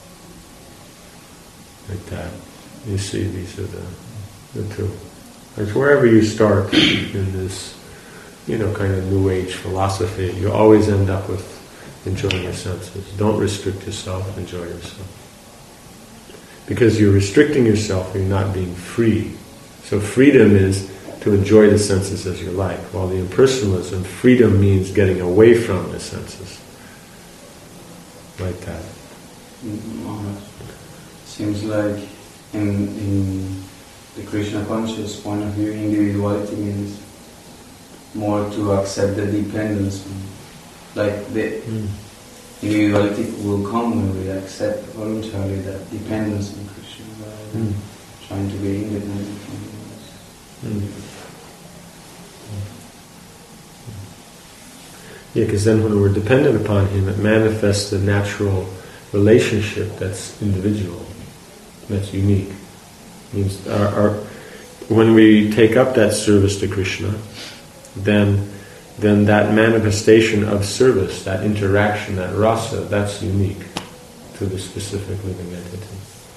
Like that. You see, these are the two. Like wherever you start in this, kind of New Age philosophy, you always end up with enjoying your senses. Don't restrict yourself, enjoy yourself. Because you're restricting yourself, you're not being free. So freedom is to enjoy the senses as you like, while the impersonalism, freedom means getting away from the senses. Like that. Seems like in the Krishna conscious point of view, individuality means more to accept the dependence. Like the individuality will come when we accept voluntarily that dependence on Krishna, rather than trying to be independent from him. Yeah, because then when we're dependent upon him, it manifests the natural relationship that's individual, that's unique. It means when we take up that service to Krishna, then that manifestation of service, that interaction, that rasa, that's unique to the specific living entity.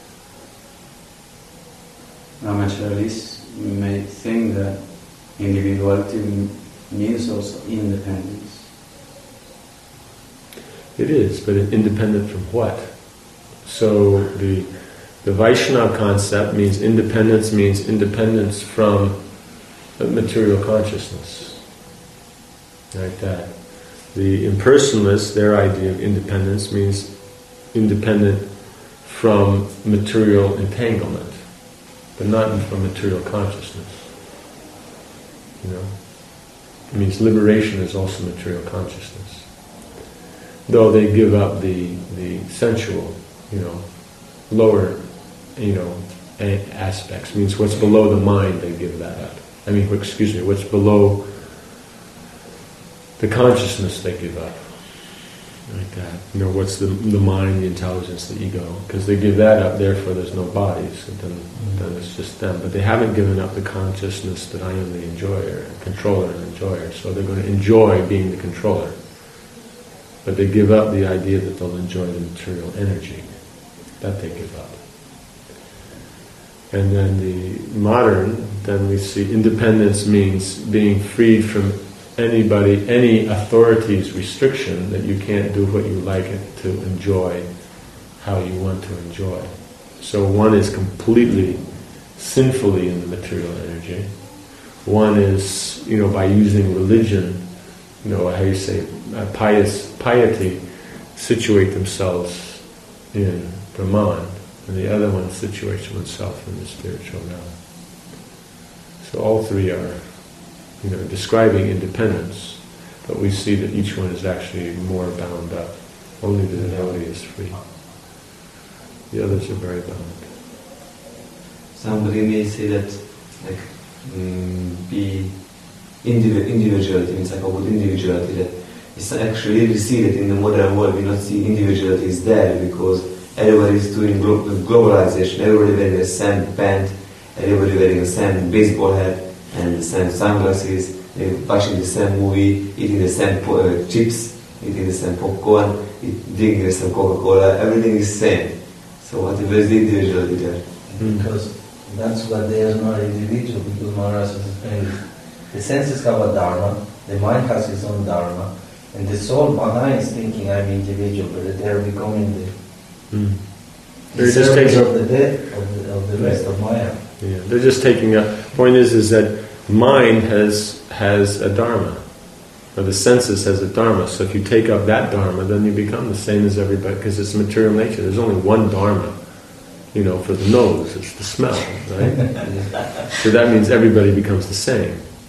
Brahmacharists may think that individuality means also independence. It is, but independent from what? So the Vaishnava concept means independence from material consciousness. Like that. The impersonalists, their idea of independence means independent from material entanglement, but not from material consciousness. It means liberation is also material consciousness. Though they give up the sensual, lower, aspects. Means what's below the mind, they give that up. What's below the consciousness, they give up. Like that. What's the mind, the intelligence, the ego? Because they give that up, therefore there's no bodies. Then it's just them. But they haven't given up the consciousness that I am the enjoyer, controller and enjoyer. So they're going to enjoy being the controller. But they give up the idea that they'll enjoy the material energy. That they give up. And then the modern, then we see independence means being freed from anybody, any authority's restriction that you can't do what you like to enjoy how you want to enjoy. So one is completely sinfully in the material energy. One is, by using religion, piety, situate themselves in Brahman, and the other one situates oneself in the spiritual realm. So all three are, describing independence, but we see that each one is actually more bound up. Only the devotee is free. The others are very bound. Somebody may say that, be individuality means about individuality. That it's actually we see that in the modern world we not see individuality is there because everybody is doing globalization. Everybody wearing the same pant, everybody wearing the same baseball hat and the same sunglasses, watching the same movie, eating the same chips, eating the same popcorn, drinking the same Coca-Cola. Everything is same. So what is the individuality there? Because that's why they are not individual, because Maharaj is explaining the senses have a dharma, the mind has its own dharma, and the soul behind is thinking I'm individual, but they are becoming the servants of the death of the rest of Maya. Yeah, they're just taking a point is that mind has a dharma, or the senses has a dharma. So if you take up that dharma, then you become the same as everybody, because it's material nature. There's only one dharma. For the nose, it's the smell, right? So that means everybody becomes the same.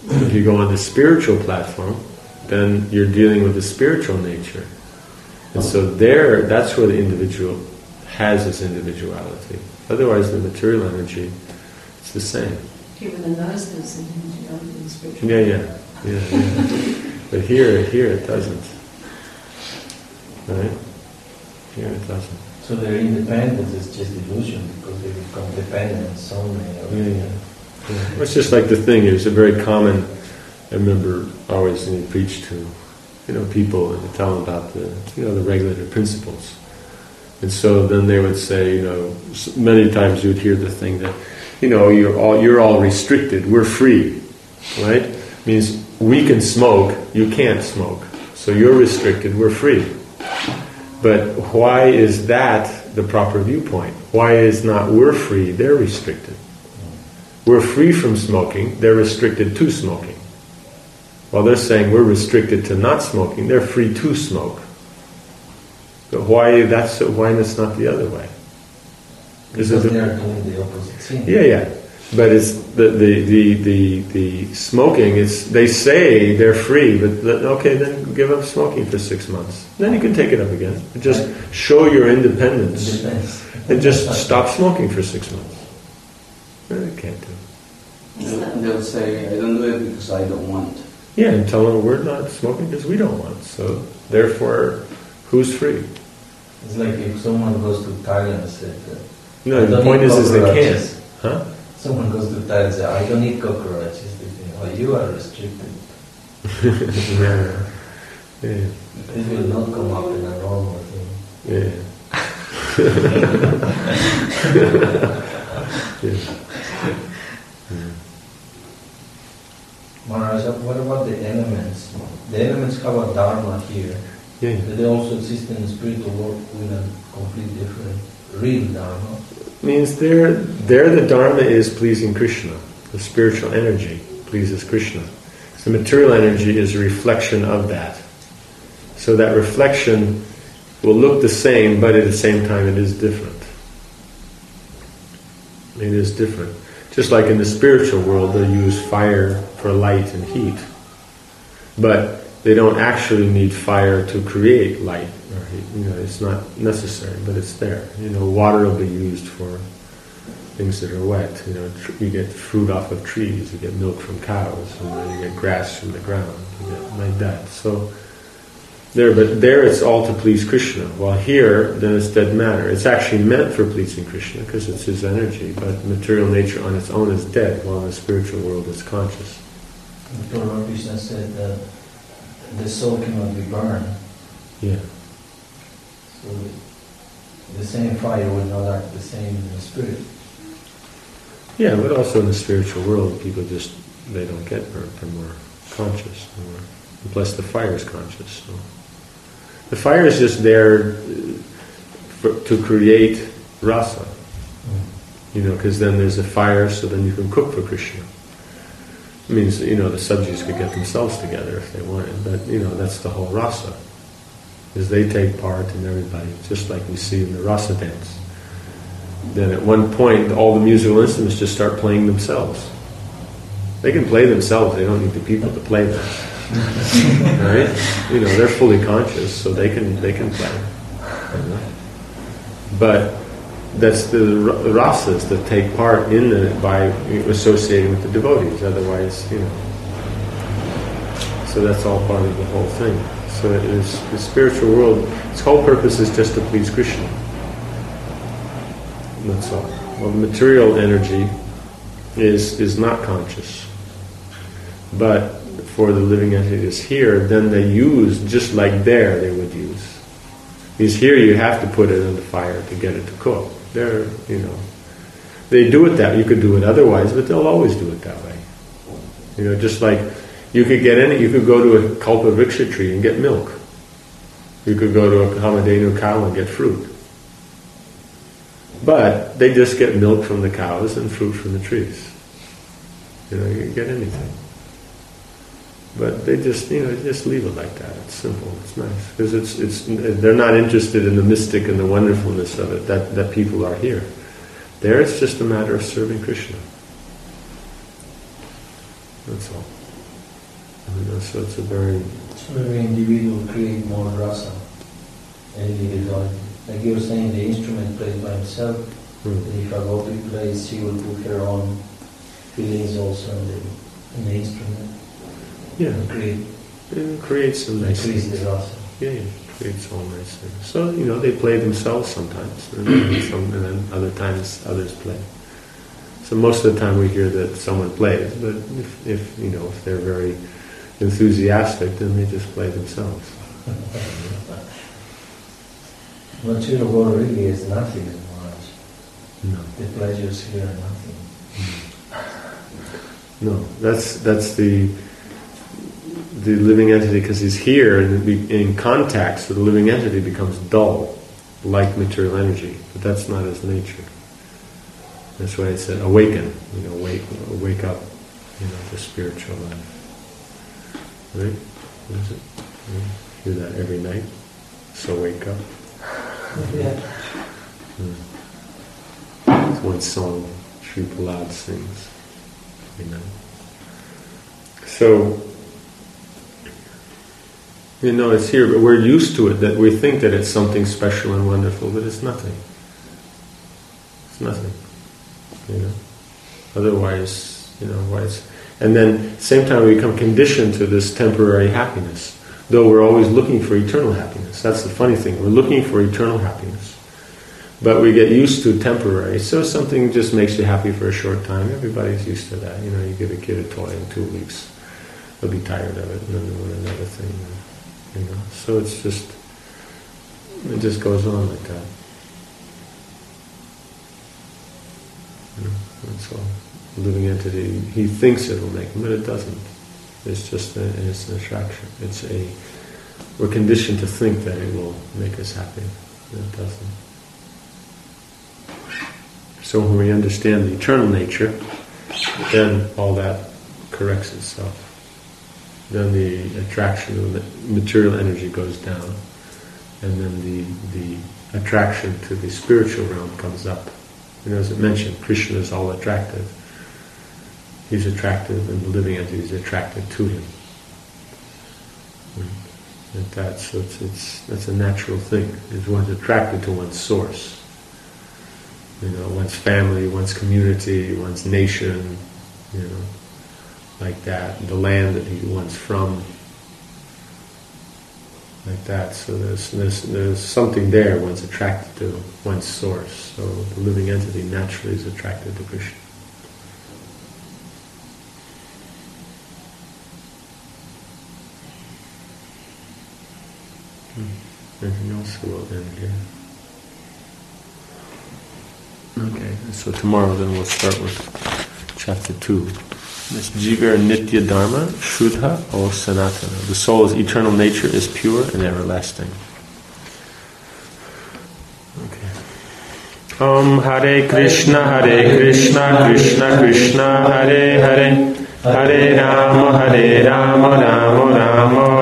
If you go on the spiritual platform, then you're dealing with the spiritual nature. And so that's where the individual has its individuality. Otherwise, the material energy, it's the same. Even the nose has individuality in the spiritual. Yeah. But here it doesn't. Right? Here it doesn't. So their independence is just illusion because they become dependent on something. Yeah. It's just like the thing is a very common. I remember always when you preach to, people and tell them about the regulative principles, and so then they would say, many times you would hear the thing that, you're all restricted. We're free, right? Means we can smoke, you can't smoke, so you're restricted. We're free. But why is that the proper viewpoint? Why is not we're free? They're restricted. We're free from smoking, they're restricted to smoking. While they're saying we're restricted to not smoking, they're free to smoke. But why that's not the other way? Because they are doing the opposite thing. Yeah. But it's the smoking is, they say they're free, but okay, then give up smoking for 6 months. Then you can take it up again. Just show your independence. And just stop smoking for 6 months. No, they can't do it. They'll say, I don't do it because I don't want. Yeah, and tell them we're not smoking because we don't want. So, therefore, who's free? It's like if someone goes to Thailand and said, no, the point is they can't. Huh? Someone goes to Thailand and says, I don't eat cockroaches. They think, oh, you are restricted. Yeah. It will not come up in a normal thing. Yeah. Maharaj, what about the elements? The elements have a dharma here. Yeah. But they also exist in the spiritual world with a completely different real dharma. Means there the dharma is pleasing Krishna. The spiritual energy pleases Krishna. The material energy is a reflection of that. So that reflection will look the same, but at the same time it is different. It is different. Just like in the spiritual world, they use fire for light and heat. But they don't actually need fire to create light or heat. It's not necessary, but it's there. Water will be used for things that are wet. You get fruit off of trees, you get milk from cows, you get grass from the ground, you get like that. So there it's all to please Krishna. While here, then it's dead matter. It's actually meant for pleasing Krishna because it's his energy, but material nature on its own is dead, while in the spiritual world it's conscious. Lord Krishna said that the soul cannot be burned. Yeah. So the same fire will not act the same in the spirit. Yeah, but also in the spiritual world, people they don't get burnt. They're more conscious. And plus the fire is conscious. So the fire is just there to create rasa. Because then there's a fire, so then you can cook for Krishna. It means, the subjects could get themselves together if they wanted, but, that's the whole rasa. Is they take part in everybody, just like we see in the rasa dance. Then at one point, all the musical instruments just start playing themselves. They can play themselves, they don't need the people to play them. Right? They're fully conscious, so they can play. But that's the rasas that take part in by associating with the devotees. Otherwise, So that's all part of the whole thing. So it is the spiritual world. Its whole purpose is just to please Krishna. That's all. Well, the material energy is not conscious, but for the living entities here, then they use just like there they would use. Because here you have to put it in the fire to get it to cook. They do it that way. You could do it otherwise, but they'll always do it that way. Just like you could go to a kalpavriksha tree and get milk. You could go to a kamadhenu cow and get fruit. But they just get milk from the cows and fruit from the trees. You can get anything. But they just leave it like that. It's simple. It's nice because they're not interested in the mystic and the wonderfulness of it that people are here. There, it's just a matter of serving Krishna. That's all. so it's a very... So every individual create more rasa, individuality. Like you were saying, the instrument plays by himself. If a gopi plays, she will put her own feelings also in the instrument. Yeah. And It creates some nice increase things. the rasa. Yeah, it creates all nice things. So, they play themselves sometimes, and then other times others play. So most of the time we hear that someone plays, but if they're very enthusiastic, then they just play themselves. Material world really is nothing in Maharaj. No. The pleasures here are nothing. No, that's the living entity, because he's here and in contact, so the living entity becomes dull, like material energy, but that's not his nature. That's why it said awaken, wake up, to spiritual life. Right? What is it? You hear that every night? So wake up. Yeah. It's one song Sri Prahlad sings. So, it's here, but we're used to it, that we think that it's something special and wonderful, but it's nothing. It's nothing. Otherwise, and then at the same time we become conditioned to this temporary happiness, though we're always looking for eternal happiness. That's the funny thing. We're looking for eternal happiness. But we get used to temporary. So something just makes you happy for a short time. Everybody's used to that. You give a kid a toy in 2 weeks, they'll be tired of it, and then they want another thing. So it just goes on like that. That's all. The living entity, he thinks it will make him, but it doesn't. It's just it's an attraction. We're conditioned to think that it will make us happy. It doesn't. So when we understand the eternal nature, then all that corrects itself. Then the attraction of the material energy goes down, and then the attraction to the spiritual realm comes up. As it mentioned, Krishna is all attractive. He's attractive, and the living entity is attracted to him. Like that. So that's a natural thing. Is one's attracted to one's source. One's family, one's community, one's nation. Like that. The land that one's from. Like that. So there's something there. One's attracted to one's source. So the living entity naturally is attracted to Krishna. Anything else? We'll end here. Okay, so tomorrow then we'll start with chapter 2. This Jiva Nitya Dharma, Shuddha or Sanatana. The soul's eternal nature is pure and everlasting. Okay. Hare Krishna, Krishna Krishna, Hare Hare, Hare Rama, Rama Rama,